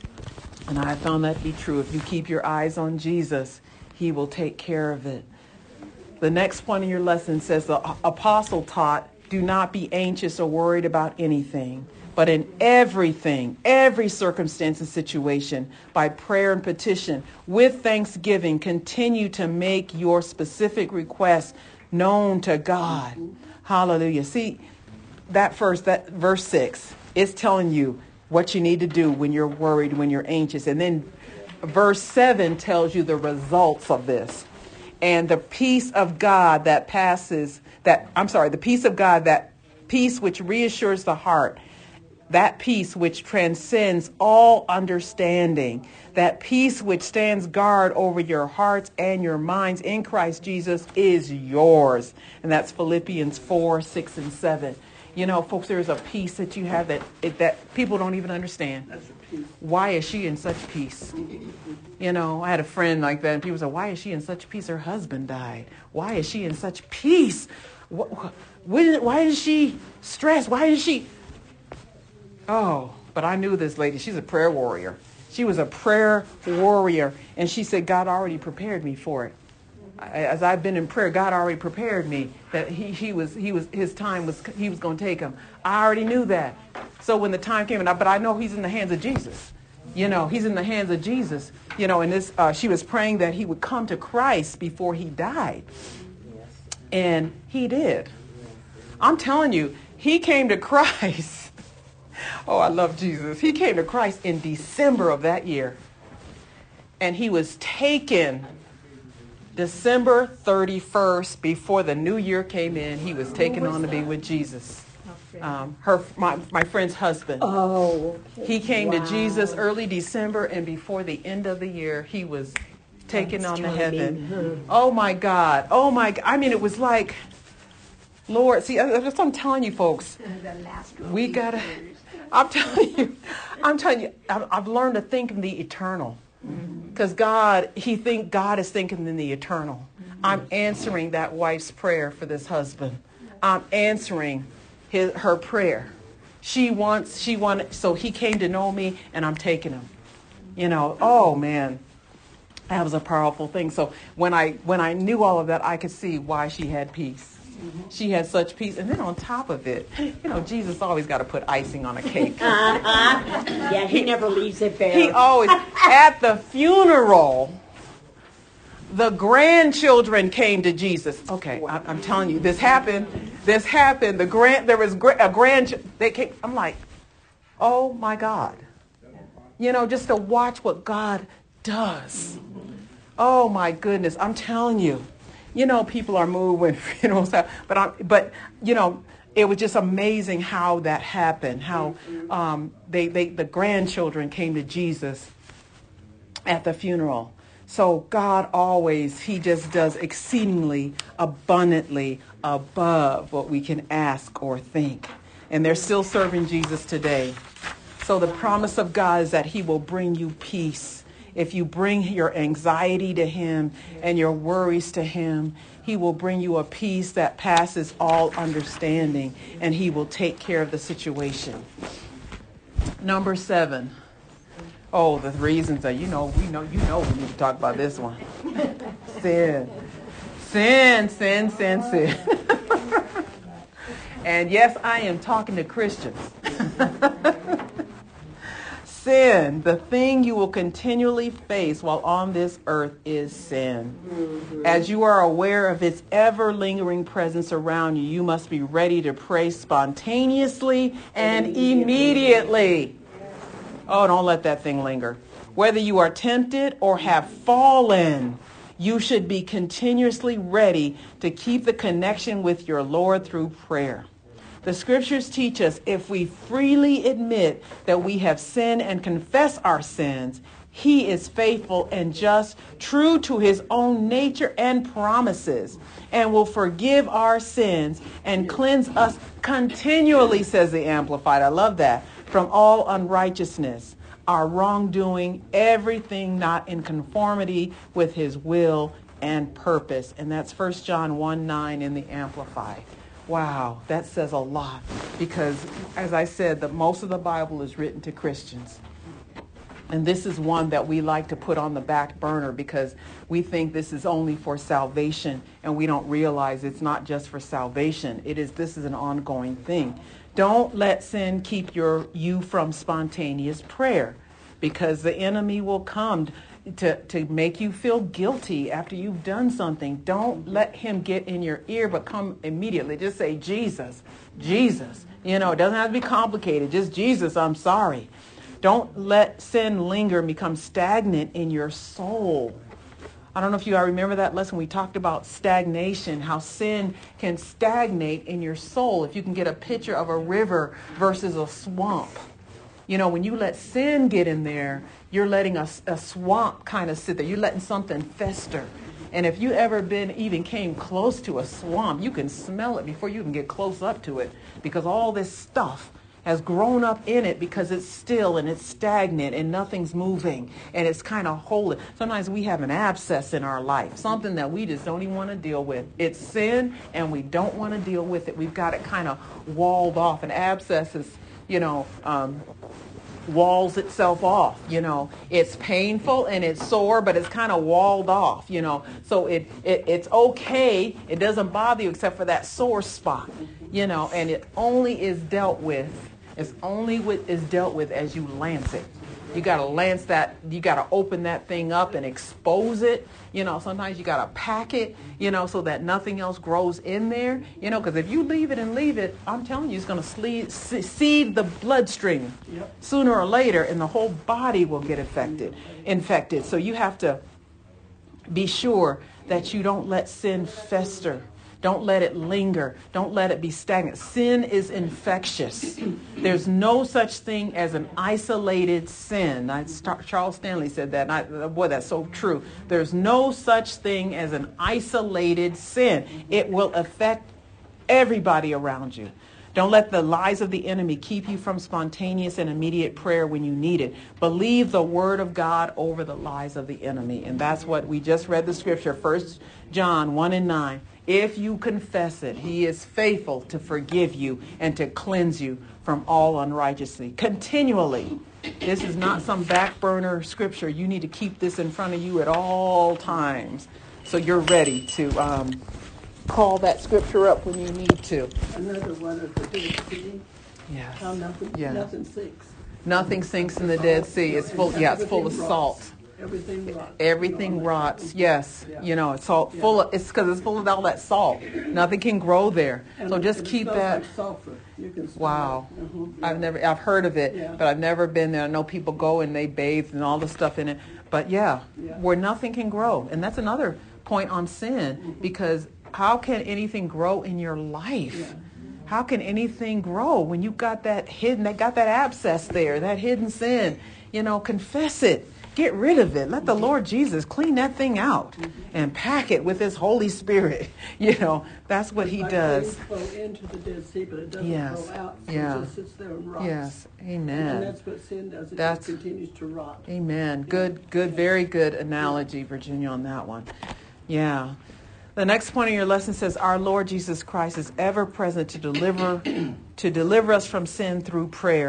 And I found that to be true. If you keep your eyes on Jesus, he will take care of it. The next point in your lesson says the apostle taught, do not be anxious or worried about anything, but in everything, every circumstance and situation, by prayer and petition, with thanksgiving, continue to make your specific requests known to God. Hallelujah. See, that first, that verse six, is telling you what you need to do when you're worried, when you're anxious. And then verse seven tells you the results of this. And the peace of God that passes, that, I'm sorry, the peace of God, that peace which reassures the heart, that peace which transcends all understanding, that peace which stands guard over your hearts and your minds in Christ Jesus is yours. And that's Philippians four, six, and seven. You know, folks, there's a peace that you have that that people don't even understand. That's a peace. Why is she in such peace? You know, I had a friend like that, and people said, why is she in such peace? Her husband died. Why is she in such peace? Why is she stressed? Why is she... Oh, but I knew this lady. She's a prayer warrior. She was a prayer warrior, and she said, God already prepared me for it. As I've been in prayer, God already prepared me that he, he was, he was, his time was, he was going to take him. I already knew that. So when the time came, and I, but I know he's in the hands of Jesus. You know, he's in the hands of Jesus. You know, and this, uh, she was praying that he would come to Christ before he died. And he did. I'm telling you, he came to Christ. Oh, I love Jesus. He came to Christ in December of that year. And he was taken December thirty-first, before the new year came in. He was taken on to be with Jesus. Um, her, my, my friend's husband. Oh. He came Wow. to Jesus early December, and before the end of the year, he was taken That's on to timing, heaven. huh? Oh my God. Oh my God. I mean, it was like, Lord, see, that's what I'm telling you, folks. We gotta, I'm telling you, I'm telling you, I've, I've learned to think in the eternal. Because God, he think God is thinking in the eternal. I'm answering that wife's prayer for this husband. I'm answering his, her prayer. She wants, she wanted, so he came to know me, and I'm taking him. You know, oh man, that was a powerful thing. So when I when I knew all of that, I could see why she had peace. She had such peace. And then on top of it, you know, Jesus always got to put icing on a cake. Yeah, he never leaves it bare. He always, at the funeral, the grandchildren came to Jesus. Okay, I, I'm telling you, this happened. This happened. The grand, there was a grand, they came. I'm like, oh my God. You know, just to watch what God does. Oh my goodness, I'm telling you. You know, people are moved when funerals happen, but I, but you know, it was just amazing how that happened. How um, they they the grandchildren came to Jesus at the funeral. So God always, he just does exceedingly abundantly above what we can ask or think, and they're still serving Jesus today. So the promise of God is that he will bring you peace. If you bring your anxiety to him and your worries to him, he will bring you a peace that passes all understanding, and he will take care of the situation. Number seven. Oh, the reasons that, you know, we know, you know, we need to talk about this one. Sin. Sin, sin, sin, sin. And yes, I am talking to Christians. Sin, the thing you will continually face while on this earth, is sin. Mm-hmm. As you are aware of its ever-lingering presence around you, you must be ready to pray spontaneously and immediately. immediately. Oh, don't let that thing linger. Whether you are tempted or have fallen, you should be continuously ready to keep the connection with your Lord through prayer. The scriptures teach us if we freely admit that we have sinned and confess our sins, he is faithful and just, true to his own nature and promises, and will forgive our sins and cleanse us continually, says the Amplified. I love that. From all unrighteousness, our wrongdoing, everything not in conformity with his will and purpose. And that's First John one nine in the Amplified. Wow, that says a lot, because as I said, the most of the Bible is written to Christians. And this is one that we like to put on the back burner because we think this is only for salvation, and we don't realize it's not just for salvation. It is, this is an ongoing thing. Don't let sin keep your you from spontaneous prayer, because the enemy will come to, to make you feel guilty after you've done something. Don't let him get in your ear, but come immediately. Just say, Jesus, Jesus. You know, it doesn't have to be complicated. Just, Jesus, I'm sorry. Don't let sin linger and become stagnant in your soul. I don't know if you all remember that lesson. We talked about stagnation, how sin can stagnate in your soul. If you can get a picture of a river versus a swamp. You know, when you let sin get in there, you're letting a, a swamp kind of sit there. You're letting something fester. And if you ever been, even came close to a swamp, you can smell it before you can get close up to it, because all this stuff has grown up in it because it's still and it's stagnant and nothing's moving and it's kind of holding. Sometimes we have an abscess in our life, something that we just don't even want to deal with. It's sin and we don't want to deal with it. We've got it kind of walled off. An abscess is, you know, um, walls itself off, you know. It's painful and it's sore, but it's kind of walled off, you know. So it, it it's okay. It doesn't bother you except for that sore spot, you know, and it only is dealt with It's only with, is dealt with as you lance it. You got to lance that, you got to open that thing up and expose it. You know, sometimes you got to pack it, you know, so that nothing else grows in there. You know, because if you leave it and leave it, I'm telling you, it's going to seed the bloodstream yep. sooner or later, and the whole body will get affected, infected. So you have to be sure that you don't let sin fester. Don't let it linger. Don't let it be stagnant. Sin is infectious. There's no such thing as an isolated sin. I, Charles Stanley said that. And I, boy, that's so true. There's no such thing as an isolated sin. It will affect everybody around you. Don't let the lies of the enemy keep you from spontaneous and immediate prayer when you need it. Believe the word of God over the lies of the enemy. And that's what we just read the scripture, First John one and nine. If you confess it, he is faithful to forgive you and to cleanse you from all unrighteousness. Continually. This is not some back burner scripture. You need to keep this in front of you at all times, so you're ready to um, call that scripture up when you need to. Another one of the Dead Sea. Yes. How nothing, Yeah. nothing sinks. Nothing sinks in the Dead Sea. It's full. Yeah, it's full of salt. Everything rots. Everything rots. Yes, Yeah. you know, it's all Yeah. full of. It's because it's full of all that salt. Nothing can grow there. And So just it keep smells that. like sulfur. You can smell Wow. it. Uh-huh. Yeah. I've never. I've heard of it, Yeah. but I've never been there. I know people go and they bathe and all the stuff in it. But yeah, Yeah. where nothing can grow, and that's another point on sin, Mm-hmm. because how can anything grow in your life? Yeah. How can anything grow when you got that hidden, that got that abscess there, that hidden sin? You know, confess it. Get rid of it. Let the Lord Jesus clean that thing out and pack it with his Holy Spirit. You know, that's what he Like does. waves flow into the Dead Sea, but it doesn't Yes. flow out. So Yeah. It just sits there and rots. Yes. And Amen. that's what sin does. It That's- just continues to rot. Amen. Good, good, very good analogy, Virginia, on that one. Yeah. The next point in your lesson says, our Lord Jesus Christ is ever present to deliver, to deliver us from sin through prayer.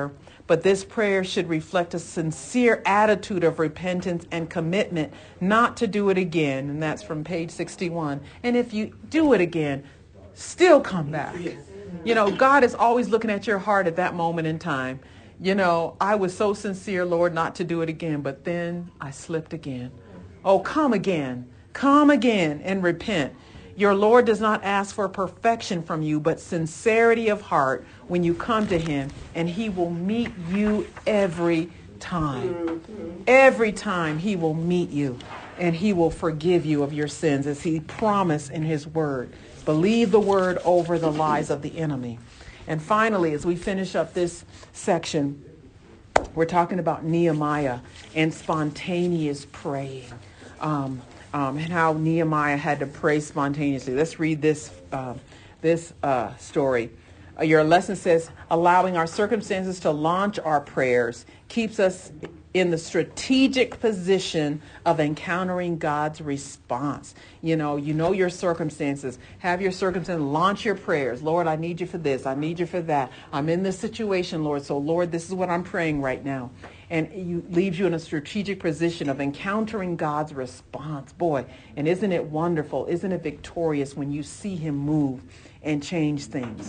But this prayer should reflect a sincere attitude of repentance and commitment not to do it again. And that's from page sixty-one. And if you do it again, still come back. You know, God is always looking at your heart at that moment in time. You know, I was so sincere, Lord, not to do it again, but then I slipped again. Oh, come again. Come again and repent. Your Lord does not ask for perfection from you, but sincerity of heart when you come to him, and he will meet you every time. Every time he will meet you, and he will forgive you of your sins as he promised in his word. Believe the word over the lies of the enemy. And finally, as we finish up this section, we're talking about Nehemiah and spontaneous praying. Um, Um, and how Nehemiah had to pray spontaneously. Let's read this uh, this uh, story. Uh, your lesson says, allowing our circumstances to launch our prayers keeps us in the strategic position of encountering God's response. You know, you know your circumstances. Have your circumstances, launch your prayers. Lord, I need you for this. I need you for that. I'm in this situation, Lord. So, Lord, this is what I'm praying right now. And it leaves you in a strategic position of encountering God's response. Boy, and isn't it wonderful? Isn't it victorious when you see him move and change things?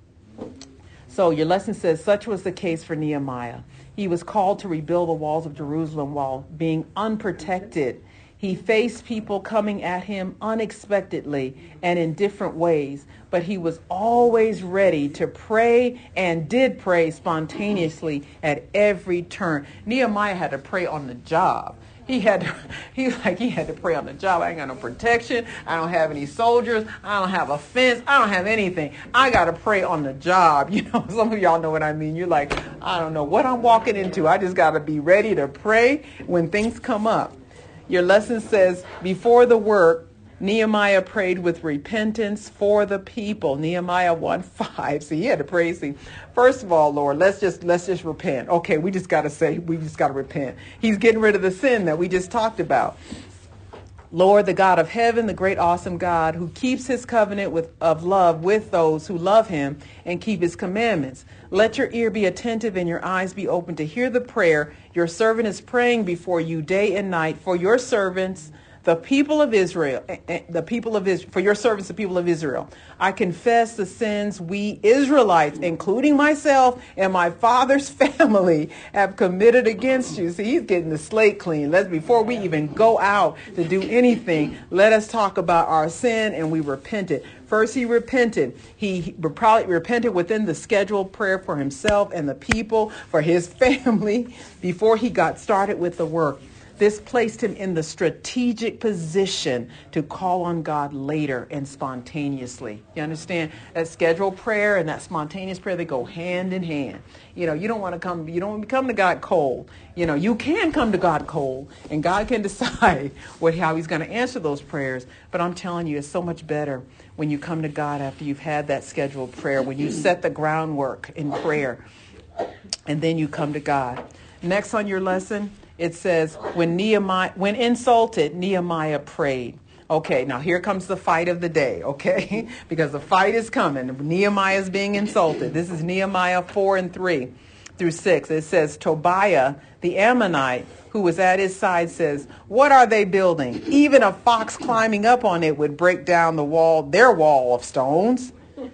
So your lesson says, such was the case for Nehemiah. He was called to rebuild the walls of Jerusalem while being unprotected. He faced people coming at him unexpectedly and in different ways, but he was always ready to pray and did pray spontaneously at every turn. Nehemiah had to pray on the job. He had to, he like he had to pray on the job. I ain't got no protection. I don't have any soldiers. I don't have a fence. I don't have anything. I got to pray on the job. You know, some of y'all know what I mean. You're like, I don't know what I'm walking into. I just got to be ready to pray when things come up. Your lesson says, before the work, Nehemiah prayed with repentance for the people. Nehemiah one five. See, he had to pray. See, first of all, Lord, let's just let's just repent. Okay, we just got to say, we just got to repent. He's getting rid of the sin that we just talked about. Lord, the God of heaven, the great, awesome God who keeps his covenant with, of love with those who love him and keep his commandments. Let your ear be attentive and your eyes be open to hear the prayer your servant is praying before you day and night for your servants, the people of Israel, the people of Israel, for your servants, the people of Israel. I confess the sins we Israelites, including myself and my father's family, have committed against you. See, he's getting the slate clean. Let's, before we even go out to do anything, let us talk about our sin, and we repented. First, he repented. He probably repented within the scheduled prayer for himself and the people, for his family, before he got started with the work. This placed him in the strategic position to call on God later and spontaneously. You understand? That scheduled prayer and that spontaneous prayer, they go hand in hand. You know, you don't want to come, you don't come to God cold. You know, you can come to God cold, and God can decide what how he's going to answer those prayers. But I'm telling you, it's so much better when you come to God after you've had that scheduled prayer, when you set the groundwork in prayer, and then you come to God. Next on your lesson, it says, when Nehemiah, when insulted, Nehemiah prayed. Okay, now here comes the fight of the day, okay? Because the fight is coming. Nehemiah is being insulted. This is Nehemiah four and three through six. It says, Tobiah, the Ammonite, who was at his side, says, what are they building? Even a fox climbing up on it would break down the wall, their wall of stones.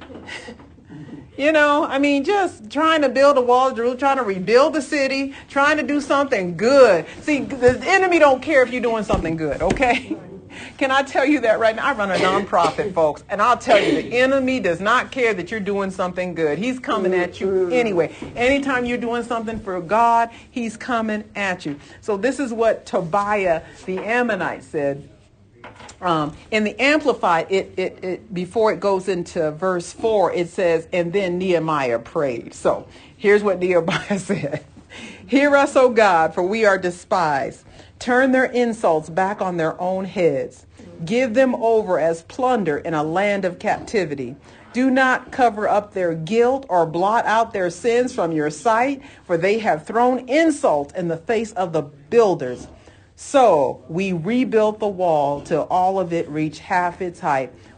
You know, I mean, just trying to build a wall of Jerusalem, trying to rebuild the city, trying to do something good. See, the enemy don't care if you're doing something good, okay? Can I tell you that right now? I run a nonprofit, folks, and I'll tell you, the enemy does not care that you're doing something good. He's coming at you anyway. Anytime you're doing something for God, he's coming at you. So this is what Tobiah the Ammonite said. Um, in the Amplified, it, it, it before it goes into verse four, it says, and then Nehemiah prayed. So here's what Nehemiah said. Hear us, O God, for we are despised. Turn their insults back on their own heads. Give them over as plunder in a land of captivity. Do not cover up their guilt or blot out their sins from your sight, for they have thrown insult in the face of the builders. So we rebuilt the wall till all of it reached half its height,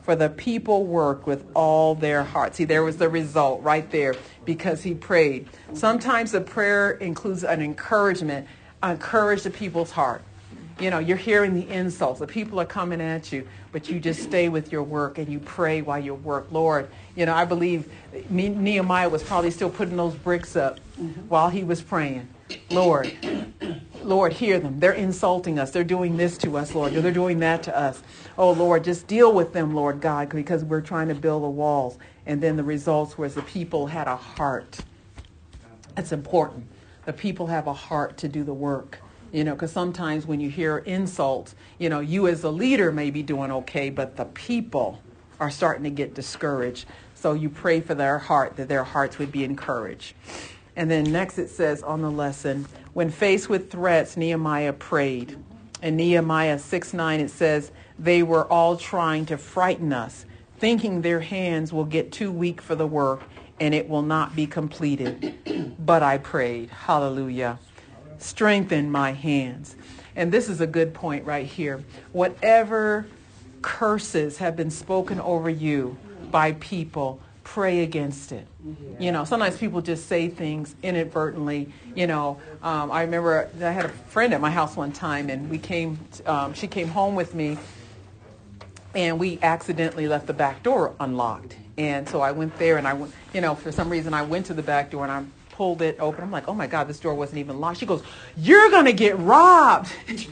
for the people worked with all their heart. See, there was the result right there because he prayed. Sometimes the prayer includes an encouragement, encourage the people's heart. You know, you're hearing the insults. The people are coming at you, but you just stay with your work and you pray while you work. Lord, you know, I believe me, Nehemiah was probably still putting those bricks up mm-hmm. while he was praying. Lord, Lord, hear them. They're insulting us. They're doing this to us, Lord. They're doing that to us. Oh, Lord, just deal with them, Lord God, because we're trying to build the walls. And then the results was the people had a heart. That's important. The people have a heart to do the work. You know, because sometimes when you hear insults, you know, you as a leader may be doing okay, but the people are starting to get discouraged. So you pray for their heart, that their hearts would be encouraged. And then next it says on the lesson, when faced with threats, Nehemiah prayed. In Nehemiah six nine, it says, they were all trying to frighten us, thinking their hands will get too weak for the work and it will not be completed. But I prayed. Hallelujah. Strengthen my hands. And this is a good point right here. Whatever curses have been spoken over you by people, pray against it. You know, sometimes people just say things inadvertently. You know, um, I remember I had a friend at my house one time, and we came, um, she came home with me, and we accidentally left the back door unlocked. And so I went there, and I went, you know, for some reason I went to the back door, and I pulled it open. I'm like, oh my God, this door wasn't even locked. She goes, you're going to get robbed.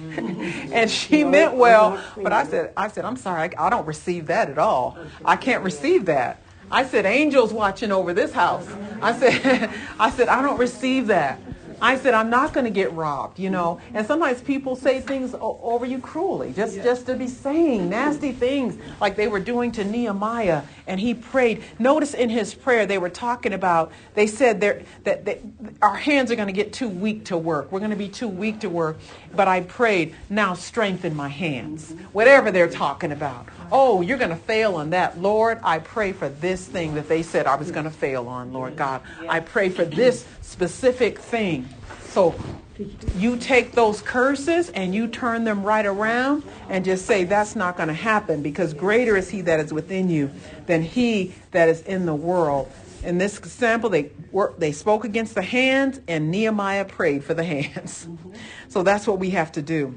And she meant well, but I said, I said, I'm sorry, I, I don't receive that at all. I can't receive that. I said, angels watching over this house. I said, I said, I don't receive that. I said, I'm not going to get robbed, you know. And sometimes people say things o- over you cruelly, just, yeah. just to be saying nasty things like they were doing to Nehemiah. And he prayed. Notice in his prayer, they were talking about, they said that they, our hands are going to get too weak to work. We're going to be too weak to work. But I prayed, now strengthen my hands. Whatever they're talking about. Oh, you're going to fail on that. Lord, I pray for this thing that they said I was going to fail on, Lord God. I pray for this specific thing. So you take those curses and you turn them right around and just say that's not going to happen, because greater is he that is within you than he that is in the world. In this example, they were, they spoke against the hands, and Nehemiah prayed for the hands. So that's what we have to do.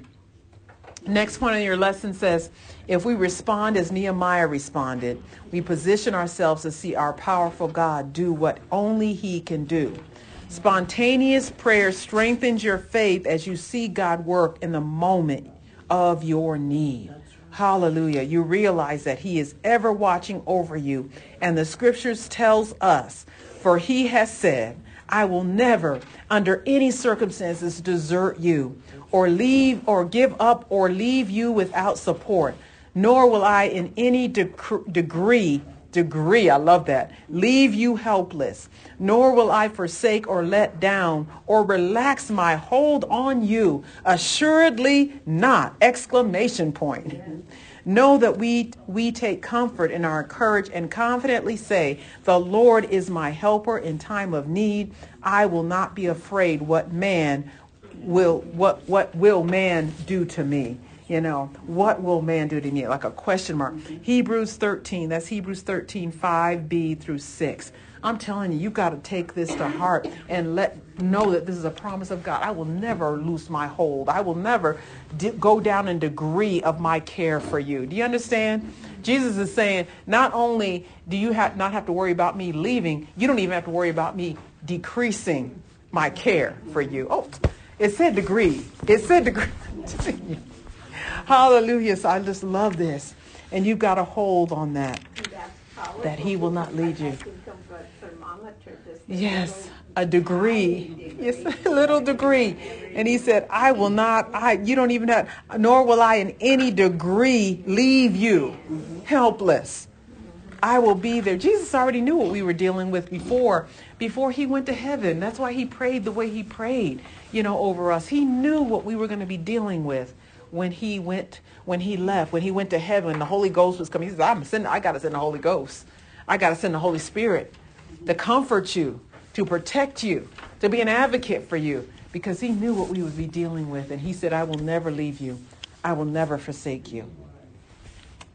Next point in your lesson says, if we respond as Nehemiah responded, we position ourselves to see our powerful God do what only he can do. Spontaneous prayer strengthens your faith as you see God work in the moment of your need. Hallelujah. You realize that he is ever watching over you. And the scriptures tells us, for he has said, I will never, under any circumstances, desert you or leave or give up or leave you without support, nor will I in any dec- degree degree, I love that, leave you helpless, nor will I forsake or let down or relax my hold on you. Assuredly not! Exclamation point. Yeah. Know that we we take comfort in our courage and confidently say, the Lord is my helper in time of need. I will not be afraid what man will, what, what will man do to me? You know, what will man do to me? Like a question mark. Hebrews thirteen, that's Hebrews thirteen, five b through six. I'm telling you, you got to take this to heart and let know that this is a promise of God. I will never lose my hold. I will never di- go down in degree of my care for you. Do you understand? Jesus is saying, not only do you have not have to worry about me leaving, you don't even have to worry about me decreasing my care for you. Oh, it said degree. It said degree. Hallelujah. So I just love this. And you've got a hold on that. That he will not lead you. Yes, a degree. Yes, a little degree. And he said, I will not, I you don't even have, nor will I in any degree leave you helpless. I will be there. Jesus already knew what we were dealing with before, before he went to heaven. That's why he prayed the way he prayed, you know, over us. He knew what we were going to be dealing with. When he went, when he left, when he went to heaven, the Holy Ghost was coming. He said, I'm sending, I got to send the Holy Ghost. I got to send the Holy Spirit to comfort you, to protect you, to be an advocate for you, because he knew what we would be dealing with. And he said, I will never leave you. I will never forsake you.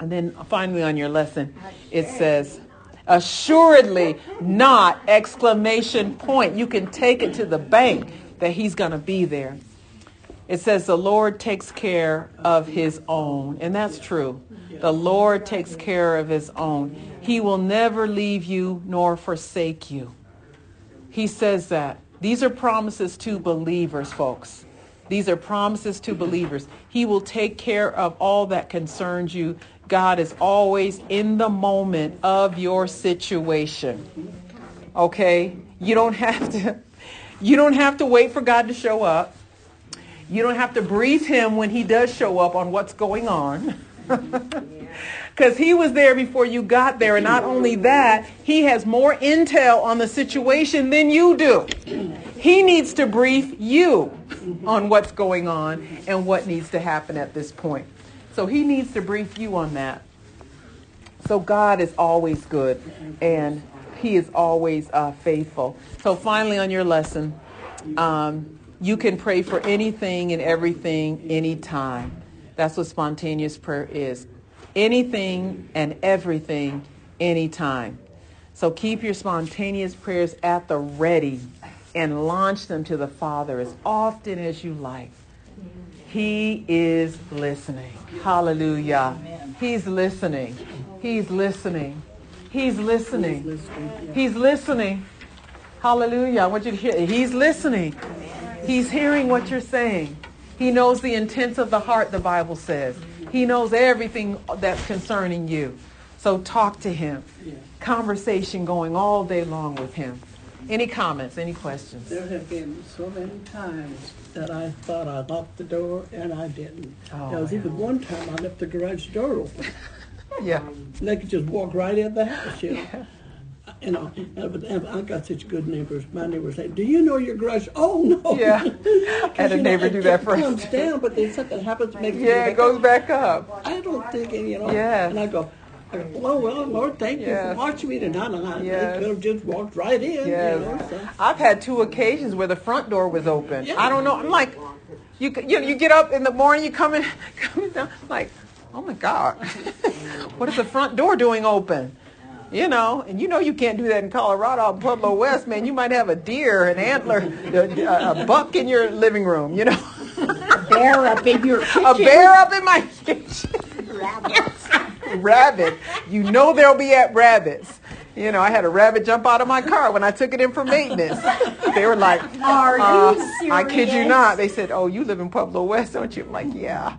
And then finally on your lesson, it says, assuredly not, exclamation point. You can take it to the bank that he's going to be there. It says the Lord takes care of his own. And that's true. The Lord takes care of his own. He will never leave you nor forsake you. He says that. These are promises to believers, folks. These are promises to believers. He will take care of all that concerns you. God is always in the moment of your situation. Okay? You don't have to, you don't have to wait for God to show up. You don't have to brief him when he does show up on what's going on. Because he was there before you got there. And not only that, he has more intel on the situation than you do. He needs to brief you on what's going on and what needs to happen at this point. So he needs to brief you on that. So God is always good, and he is always uh, faithful. So finally on your lesson, um, you can pray for anything and everything anytime. That's what spontaneous prayer is. Anything and everything anytime. So keep your spontaneous prayers at the ready and launch them to the Father as often as you like. He is listening. Hallelujah. He's listening. He's listening. He's listening. He's listening. Hallelujah. I want you to hear. He's listening. He's hearing what you're saying. He knows the intents of the heart, the Bible says. He knows everything that's concerning you. So talk to him. Conversation going all day long with him. Any comments? Any questions? There have been so many times that I thought I locked the door and I didn't. Oh, there was yeah. even one time I left the garage door open. Yeah. And they could just walk right in the house, you know. Yeah. You know, and, and I got such good neighbors. My neighbors say, "Do you know your garage?" Oh no. Yeah. 'Cause, Had a you know, neighbor it- do that it first. comes down, but then something happens to make Yeah, it goes back up. I don't think, any, you know. Yes. And I go, I go, well, well, Lord, thank you Yes. for watching me tonight. And I, Yes. they could have just walked right in, Yes. you know. So. I've had two occasions where the front door was open. Yeah. I don't know. I'm like, you you you get up in the morning, you come in, coming down, like, oh my God, what is the front door doing open? You know, and you know you can't do that in Colorado, out in Pueblo West, man. You might have a deer, an antler, a, a buck in your living room, you know. A bear up in your kitchen. A bear up in my kitchen. Rabbits. Rabbit. You know there'll be at rabbits. You know, I had a rabbit jump out of my car when I took it in for maintenance. They were like, Are you uh, serious? I kid you not. They said, oh, you live in Pueblo West, don't you? I'm like, yeah.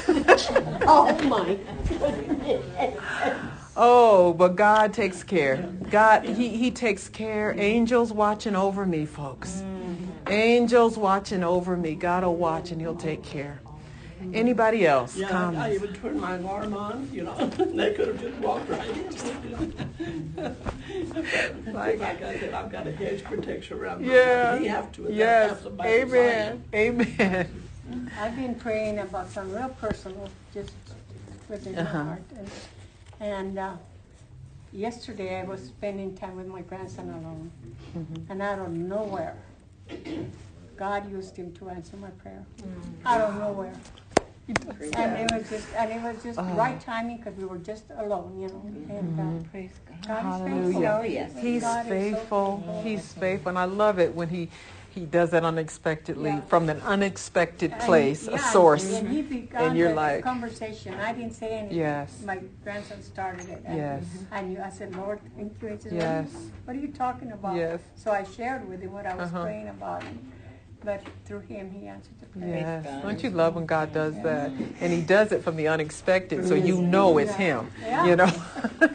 Oh my goodness. Oh, but God takes care. God, he, he takes care. Angels watching over me, folks. Angels watching over me. God will watch and he'll take care. Anybody else? Yeah, I, I Comments? even turned my alarm on, you know. They could have just walked right into it. Like, like I said, I've got a hedge protection around me. Yeah. We have to. and that Yes. has somebody beside Amen. you. Amen. I've been praying about something real personal, just within Uh-huh. my heart. And, and uh, yesterday I was spending time with my grandson alone. Mm-hmm. And out of nowhere, God used him to answer my prayer. Out of nowhere. And it was just, and it was just Oh. right timing because we were just alone, you know. And uh, Praise God is Hallelujah. faithful. yes. He's God is so faithful. He's faithful. And I love it when he, he does that unexpectedly, Yeah. from an unexpected And- place, yeah, a source. And he began And you're the like- conversation. I didn't say anything. Yes. My grandson started it. And Yes. I knew. I said, Lord, thank you. He said, Yes. what, are you, what are you talking about? Yes. So I shared with him what I was Uh-huh. praying about. But through him, he answered the prayer. Yes. Don't you love when God does that? And he does it from the unexpected, so you know it's him. Yeah. You know?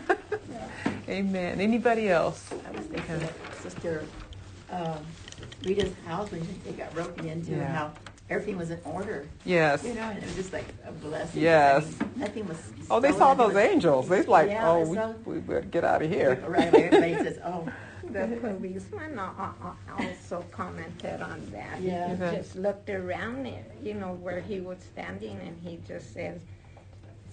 Amen. Anybody else? I was thinking of Sister um, Rita's house when she- it got broken into, Yeah. and how everything was in order. Yes. You know, and it was just like a blessing. Yes. I mean, nothing was. Oh, they stolen, saw nothing those was- angels. They're like, Yeah, oh, they we, saw- we better get out of here. Right, like everybody says, oh, The policeman uh, uh, also commented on that. Yeah. He Okay. just looked around, it, you know, where he was standing, and he just said,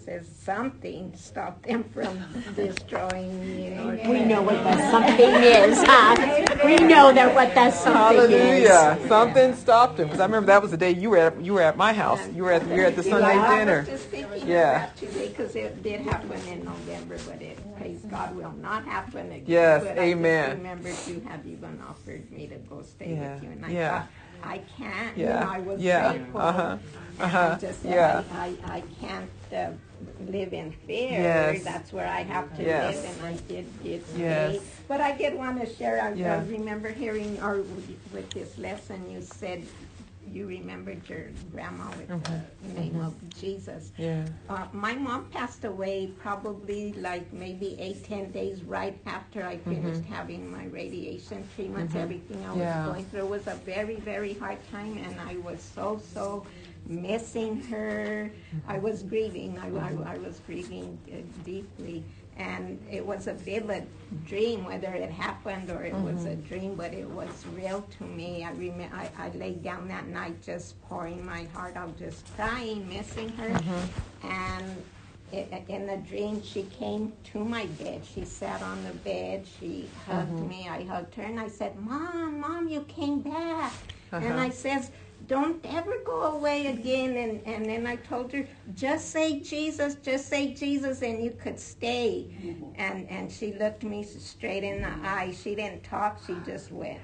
says something stopped them from destroying, you know. We know what that something is, huh? We know that what that something is. Hallelujah. Something stopped him. Because I remember that was the day you were at, you were at my house. You were at, you were at the Sunday I dinner. was just thinking Yeah. of that today because it did happen in November, but it, praise God, will not happen again. Yes, but amen. I just remembered you had even offered me to go stay Yeah, with you, and I yeah. thought, I can't, Yeah, you know, I was yeah, grateful. uh-huh, And uh-huh, I just said, yeah. I, I, I can't uh, live in fear. Yes. That's where I have to Yes. live, and I did get Yes. stay. But I did want to share, I, Yeah. I remember hearing, or with this lesson, you said you remembered your grandma with the name of Jesus. Yeah. Uh, my mom passed away probably like maybe eight, ten days right after I finished having my radiation treatments. Everything I was Yeah. going through was a very, very hard time, and I was so, so missing her. I was grieving. I, I, I was grieving uh, deeply. And it was a vivid dream, whether it happened or it was a dream, but it was real to me. I remember I, I laid down that night just pouring my heart out, just crying, missing her. And it, in the dream, she came to my bed. She sat on the bed. She hugged me. I hugged her, and I said, "Mom, Mom, you came back." And Uh-huh. I says, "Don't ever go away again." And, and then I told her, just say Jesus, just say Jesus, and you could stay. And and she looked me straight in the eye. She didn't talk. She just went.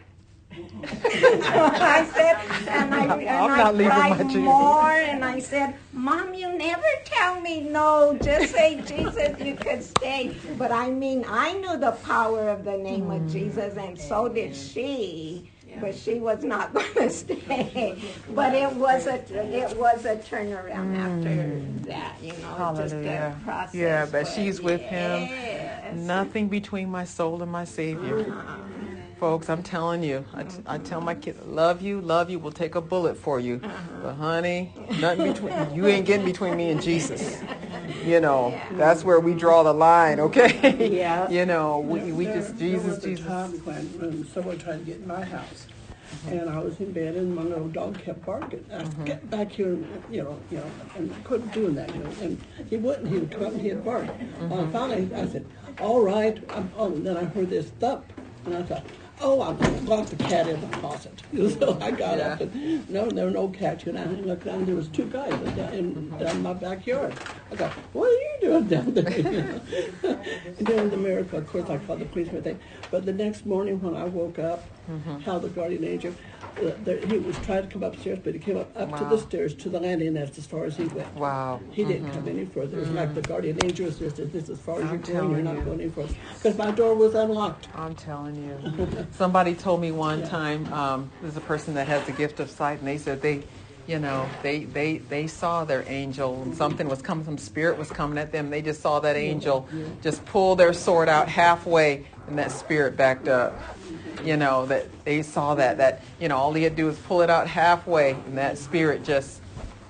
I said, and I, and I'm I not leaving my cried Jesus. more, and I said, "Mom, you never tell me no. Just say Jesus, you could stay." But I mean, I knew the power of the name of Jesus, and so did she. But she was not going to stay. But it was a it was a turnaround after that, you know, just Hallelujah. a process. Yeah, but she's with him. yes. Nothing between my soul and my Savior. Folks, I'm telling you, I, t- I tell my kids, love you, love you, we'll take a bullet for you. But honey, nothing between, you ain't getting between me and Jesus. You know, that's where we draw the line, okay? Yeah. You know, we, we There- just, there Jesus, was a Jesus. time when, when someone tried to get in my house, and I was in bed, and my little dog kept barking. I said, "Get back here!" You know, you know, and I couldn't do that. You know, and he wouldn't. He would come up and he'd bark. Uh, finally, I said, "All right." I'm, oh, and then I heard this thump, and I thought, "Oh, I'm going to lock the cat in the closet." So I got Yeah. up, and no, there were no cats. And I looked down, and there was two guys down in, down in my backyard. I thought, "What are you doing down there?" You know? And doing the miracle. Of course, I called the police and everything. But the next morning when I woke up, how the guardian angel, uh, there, he was trying to come upstairs, but he came up, up to the Wow. stairs to the landing. That's as far as he went. Wow. He didn't come any further. It was like the guardian angel was there, said, "This is as far as I'm you're going. telling You're not you. going any further." Because my door was unlocked. I'm telling you. Somebody told me one time, um, there's a person that has the gift of sight, and they said they, you know, they, they, they saw their angel, and something was coming, some spirit was coming at them. They just saw that angel just pull their sword out halfway, and that spirit backed up. You know, that they saw that, that, you know, all he had to do was pull it out halfway, and that spirit just,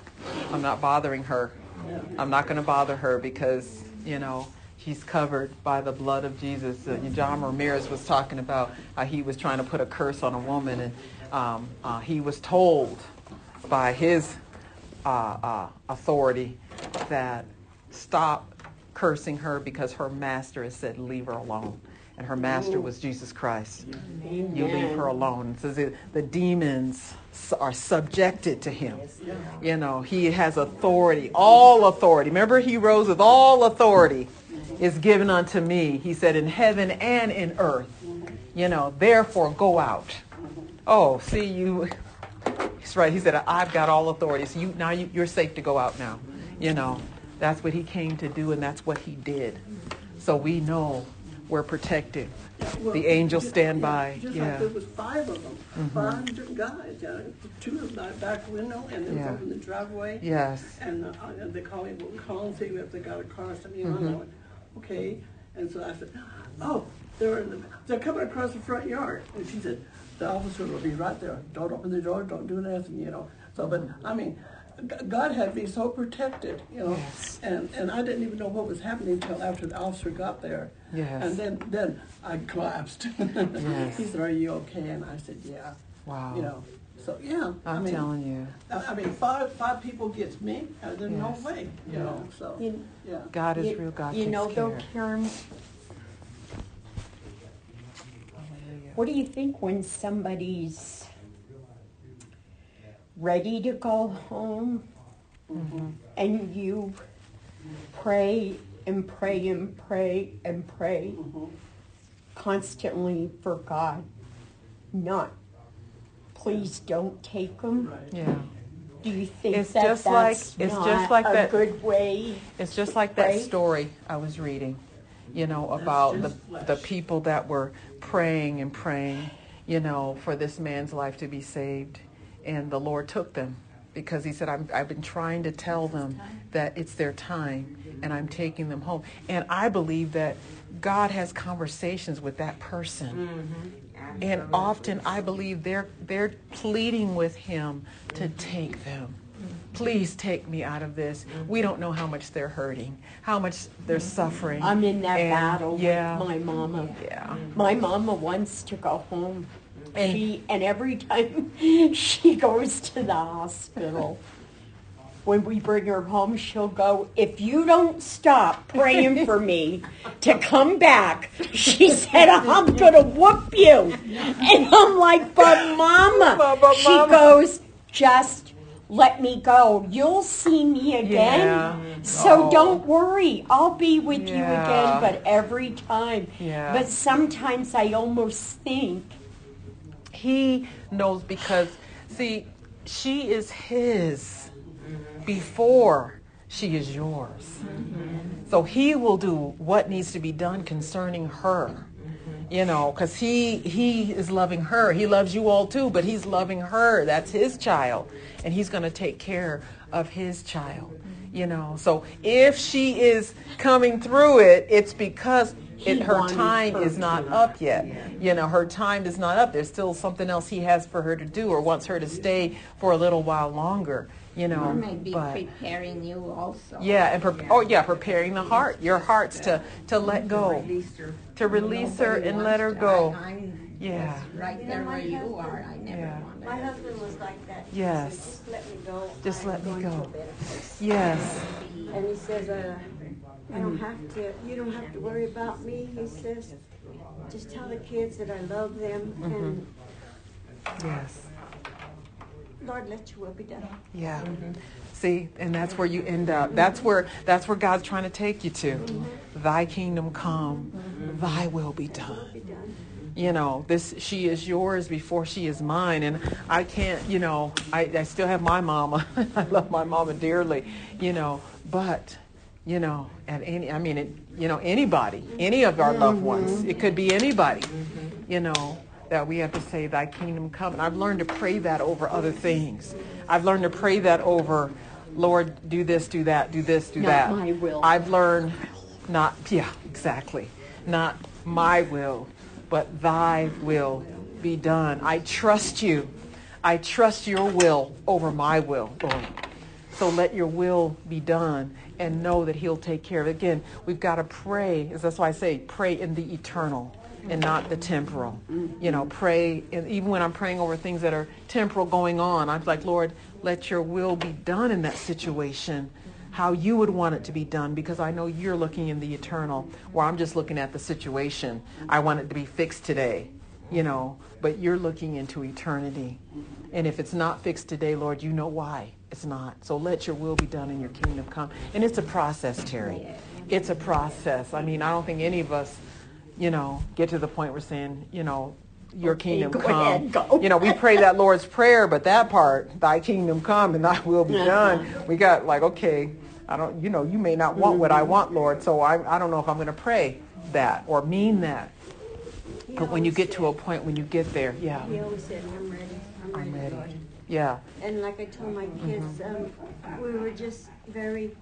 I'm not bothering her. I'm not going to bother her because, you know, she's covered by the blood of Jesus. Uh, John Ramirez was talking about how he was trying to put a curse on a woman, and um, uh, he was told by his uh, uh, authority that stop cursing her because her master has said leave her alone. And her master was Jesus Christ. You leave her alone. It says it, the demons are subjected to him. You know, he has authority, all authority. Remember, he rose with all authority is given unto me. He said in heaven and in earth. You know, therefore go out. Oh, see you. He's right. He said, I've got all authority. So you now you, you're safe to go out now. You know, that's what he came to do, and that's what he did. So we know we're protected. Well, The angels just- stand yeah, by. Just Yeah. like there was five of them, five different guys. You know, two in my back window, and then Yeah. over in the driveway. Yes. And uh, they call me, we'll call and see if they got a car or something. You know, and I went, okay. And so I said, oh, they're in the, they're coming across the front yard. And she said, the officer will be right there. Don't open the door. Don't do nothing. You know. So, but I mean, G- God had me so protected. You know. Yes. And and I didn't even know what was happening until after the officer got there. Yes. And then then I collapsed. Yes. He said, "Are you okay?" And I said, "Yeah." Wow. You know, so yeah. I I'm mean, telling you. I I mean, five five people gets me. Uh, there's Yes. no way. You know, so You, yeah. God is you, real. God you takes know, though, care. Karen, Hallelujah. what do you think when somebody's ready to go home and you pray and pray and pray and pray constantly for God, not, please don't take them. Right. Yeah. Do you think It's that just like- that's it's not just like a that- good way? It's just like that Right? story I was reading, you know, about the, just flesh. the people that were praying and praying, you know, for this man's life to be saved. And the Lord took them because he said, I'm, I've been trying to tell them that it's their time and I'm taking them home. And I believe that God has conversations with that person. And often I believe they're they're pleading with him to take them. Please take me out of this. We don't know how much they're hurting, how much they're suffering. I'm in that And, battle yeah, with my mama. yeah. My mama wants to go home. And- She, and every time she goes to the hospital, when we bring her home, she'll go, if you don't stop praying for me to come back, she said, I'm going to whoop you. And I'm like, but mama. But- but she Mama. goes, just let me go. You'll see me again. Yeah. So Oh. don't worry. I'll be with you Yeah. again. But every time. Yeah. But sometimes I almost think, He knows because, see, she is his before she is yours. So he will do what needs to be done concerning her. You know, because he he is loving her. He loves you all too, but he's loving her. That's his child. And he's going to take care of his child. You know, so if she is coming through it, it's because He it, her wanted time her is not to. up yet. You know, her time is not up. There's still something else he has for her to do or wants her to stay for a little while longer. You know, Or maybe but preparing you also. yeah, and pre- oh yeah, preparing the heart, your hearts to to let go, Release her. to release her Nobody and let her wants go. to. I, I'm Yeah. right there where you are. I never Yeah. wanted My to. husband was like that. He Yes. said, just let me go. Just I'm let me going go. to a better place. Yes, And he says, uh, I don't have to, you don't have to worry about me. He says, just tell the kids that I love them and yes, Lord, let your will be done. yeah. See, and that's where you end up. That's where that's where God's trying to take you to. Thy kingdom come, thy will be done. Be done. You know, this she is yours before she is mine, and I can't. You know, I, I still have my mama. I love my mama dearly. You know, but you know, at any, I mean, it, you know, anybody, any of our loved ones. It could be anybody. You know, that we have to say, "Thy kingdom come." And I've learned to pray that over other things. I've learned to pray that over, Lord, do this, do that, do this, do Not that. my will. I've learned not, yeah, exactly, not my will, but thy will be done. I trust you. I trust your will over my will, Lord. So let your will be done and know that he'll take care of it. Again, we've got to pray. That's why I say pray in the eternal and not the temporal. You know, pray, and even when I'm praying over things that are temporal going on, I'm like, Lord, let your will be done in that situation, how you would want it to be done, because I know you're looking in the eternal, where I'm just looking at the situation. I want it to be fixed today, you know, but you're looking into eternity. And if it's not fixed today, Lord, you know why it's not. So let your will be done and your kingdom come. And it's a process, Terry. It's a process. I mean, I don't think any of us, you know, get to the point where saying, you know, your kingdom go come. ahead, go. You know, we pray that Lord's Prayer, but that part, thy kingdom come and thy will be done. We got like, okay, I don't, you know, you may not want what I want, Lord, so I, I don't know if I'm going to pray that or mean that. He But when you always get to a said- point, when you get there, yeah, He always said, I'm ready, I'm ready, I'm ready. Lord. Yeah, And like I told my kids, um, we were just very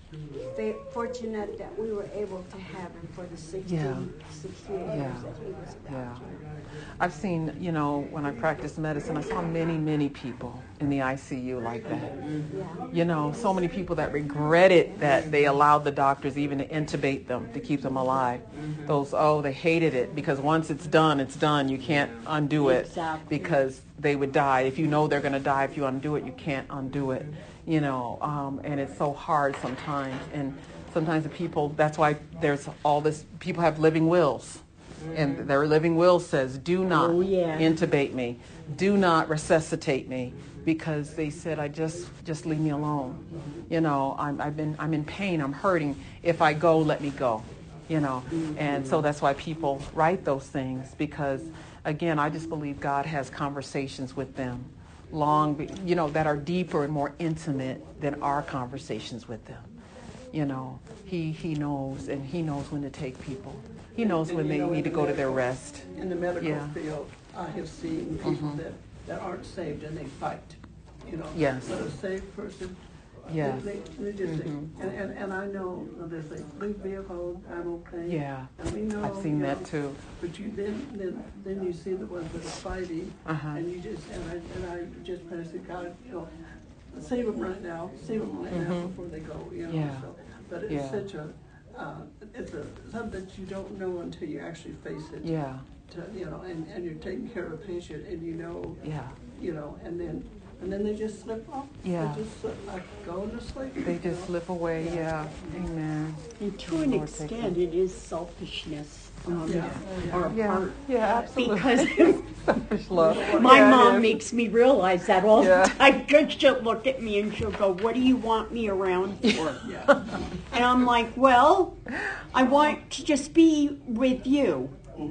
fa- fortunate that we were able to have him for the sixteen, Yeah. sixteen Yeah. years that he was Yeah. about here. I've seen, you know, when I practiced medicine, I saw many, many people in the I C U like that. Yeah. You know, so many people that regretted that they allowed the doctors even to intubate them to keep them alive. Those, oh, they hated it because once it's done, it's done. You can't undo it Exactly. because they would die. If you know they're going to die, if you undo it, you can't undo it. You know, um, and it's so hard sometimes. And sometimes the people, that's why there's all this, people have living wills. And their living will says, do not Oh, yeah. intubate me. Do not resuscitate me. Because they said, I just, just leave me alone. You know, I'm, I've been, I'm in pain. I'm hurting. If I go, let me go. You know, and so that's why people write those things. Because, again, I just believe God has conversations with them long, be- you know, that are deeper and more intimate than our conversations with them. You know, he, he knows, and he knows when to take people. He knows And when you they know, in need to the go to their medical- rest. In the medical Yeah. field, I have seen people Mhm. that, that aren't saved and they fight, you know. Yes. But a saved person, Yes. they, they just say, Mhm. and, and, and I know they say, leave me alone, I'm okay. Yeah. And we know, I've seen you that know, too. But you then, then, then you see the ones that are fighting, Uh-huh. and you just, and I, and I just pray, say, God, you know, save them right now, save them right now Mhm. before they go, you know. Yeah. So, but it's Yeah. such a, uh, it's a, something that you don't know until you actually face it. Yeah. To, you know, and, and you're taking care of a patient, and you know, Yeah. you know, and then, and then they just slip off. Yeah. They just slip, like going to sleep. They you just know. slip away. Yeah. Amen. And to an Lord, take extent, it is selfishness on Yeah. our Yeah. part. Yeah, absolutely. Because Selfish love. my Yeah, it mom is. makes me realize that all Yeah. the time. Because she'll look at me and she'll go, "What do you want me around for?" Yeah. And I'm like, "Well, I want to just be with you."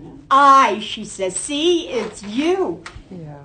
I, she says, "See, it's you." Yeah.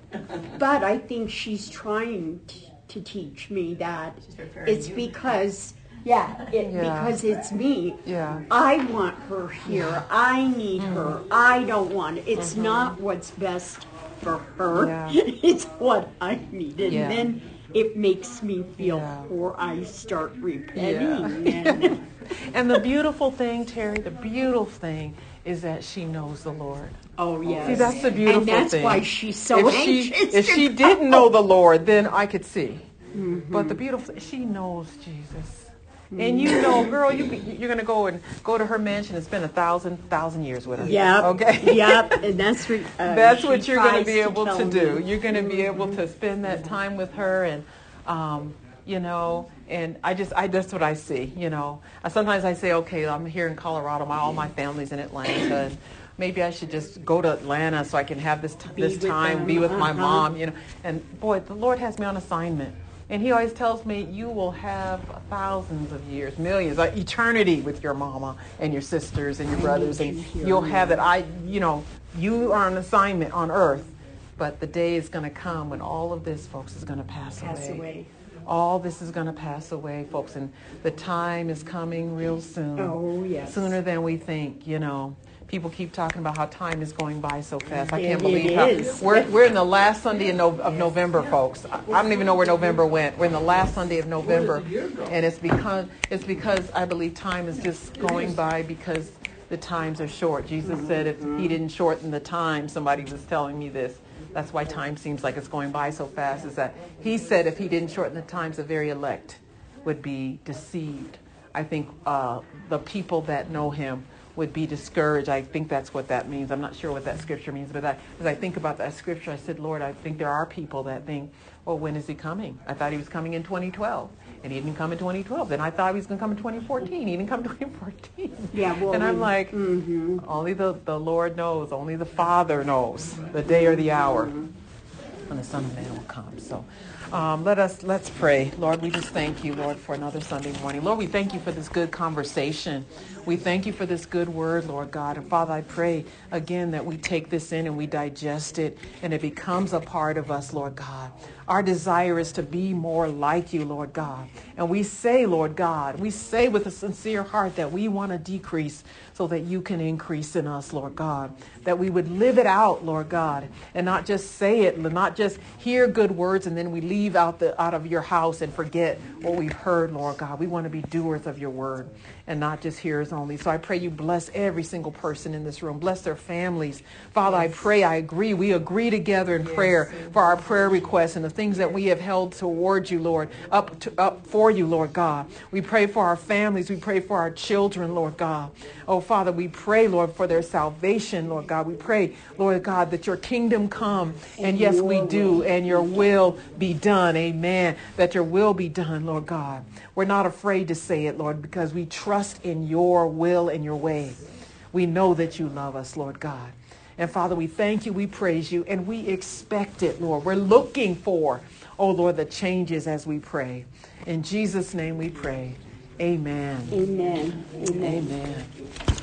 But I think she's trying t- to teach me that She's preparing it's you. because, yeah, it, Yeah. because it's me. Yeah. I want her here. I need her. I don't want it. It's Mm-hmm. not what's best for her. Yeah. It's what I need. And Yeah. then it makes me feel Yeah. poor. I start repenting. Yeah. And, And the beautiful thing, Terry, the beautiful thing is that she knows the Lord. oh, yes. See, that's the beautiful And that's thing. why she's so if she, anxious. if to she go. didn't know the Lord, then I could see. Mm-hmm. But the beautiful, she knows Jesus. And you know, girl, you, you're going to go and go to her mansion and spend a thousand, thousand years with her. Yep. Okay. Yep. And that's re- uh, That's she what you're going to tries be able tell to me. do. You're going to be able to spend that time with her, and um, you know, and I just, I that's what I see. You know, Uh, sometimes I say, okay, I'm here in Colorado. My all my family's in Atlanta, and maybe I should just go to Atlanta so I can have this t- Be this with time, them. be with my Uh-huh. mom. You know, and boy, the Lord has me on assignment. And he always tells me, you will have thousands of years, millions, like eternity with your mama and your sisters and your brothers. need And you here. you'll have that. I, you know, you are on assignment on earth. But the day is going to come when all of this, folks, is going to pass, Pass away. away. All this is going to pass away, folks. And the time is coming real soon. Oh, yes. Sooner than we think, you know. People keep talking about how time is going by so fast. I can't It believe how is. we're we're in the last Sunday in no, of November, folks. I, I don't even know where November went. We're in the last Sunday of November, and it's because it's because I believe time is just going by because the times are short. Jesus said if he didn't shorten the time, somebody was telling me this. That's why time seems like it's going by so fast. Is that he said if he didn't shorten the times, the very elect would be deceived. I think uh, the people that know him would be discouraged. I think that's what that means. I'm not sure what that scripture means, but I, as I think about that scripture, I said, Lord, I think there are people that think, well, when is he coming? I thought he was coming in twenty twelve, and he didn't come in twenty twelve. Then I thought he was going to come in twenty fourteen. He didn't come in twenty fourteen. Yeah, well, and I'm we- like, mhm. only the, the Lord knows, only the Father knows the day or the hour when the Son of Man will come. So um, let us, let's pray. Lord, we just thank you, Lord, for another Sunday morning. Lord, we thank you for this good conversation. We thank you for this good word, Lord God. And Father, I pray again that we take this in and we digest it and it becomes a part of us, Lord God. Our desire is to be more like you, Lord God. And we say, Lord God, we say with a sincere heart that we want to decrease so that you can increase in us, Lord God. That we would live it out, Lord God, and not just say it, not not just hear good words and then we leave out the out of your house and forget what we've heard, Lord God. We want to be doers of your word and not just hearers only. So I pray you bless every single person in this room. Bless their families. Father, I pray, I agree. We agree together in prayer for our prayer requests and the things that we have held towards you, Lord, up to, up for you, Lord God. We pray for our families. We pray for our children, Lord God. Oh, Father, we pray, Lord, for their salvation, Lord God. We pray, Lord God, that your kingdom come. And yes, we do. And your will be done. Amen. That your will be done, Lord God. We're not afraid to say it, Lord, because we trust in your will and your way. We know that you love us, Lord God. And Father, we thank you, we praise you, and we expect it, Lord. We're looking for, oh Lord, the changes as we pray. In Jesus' name we pray. Amen. Amen. Amen. Amen.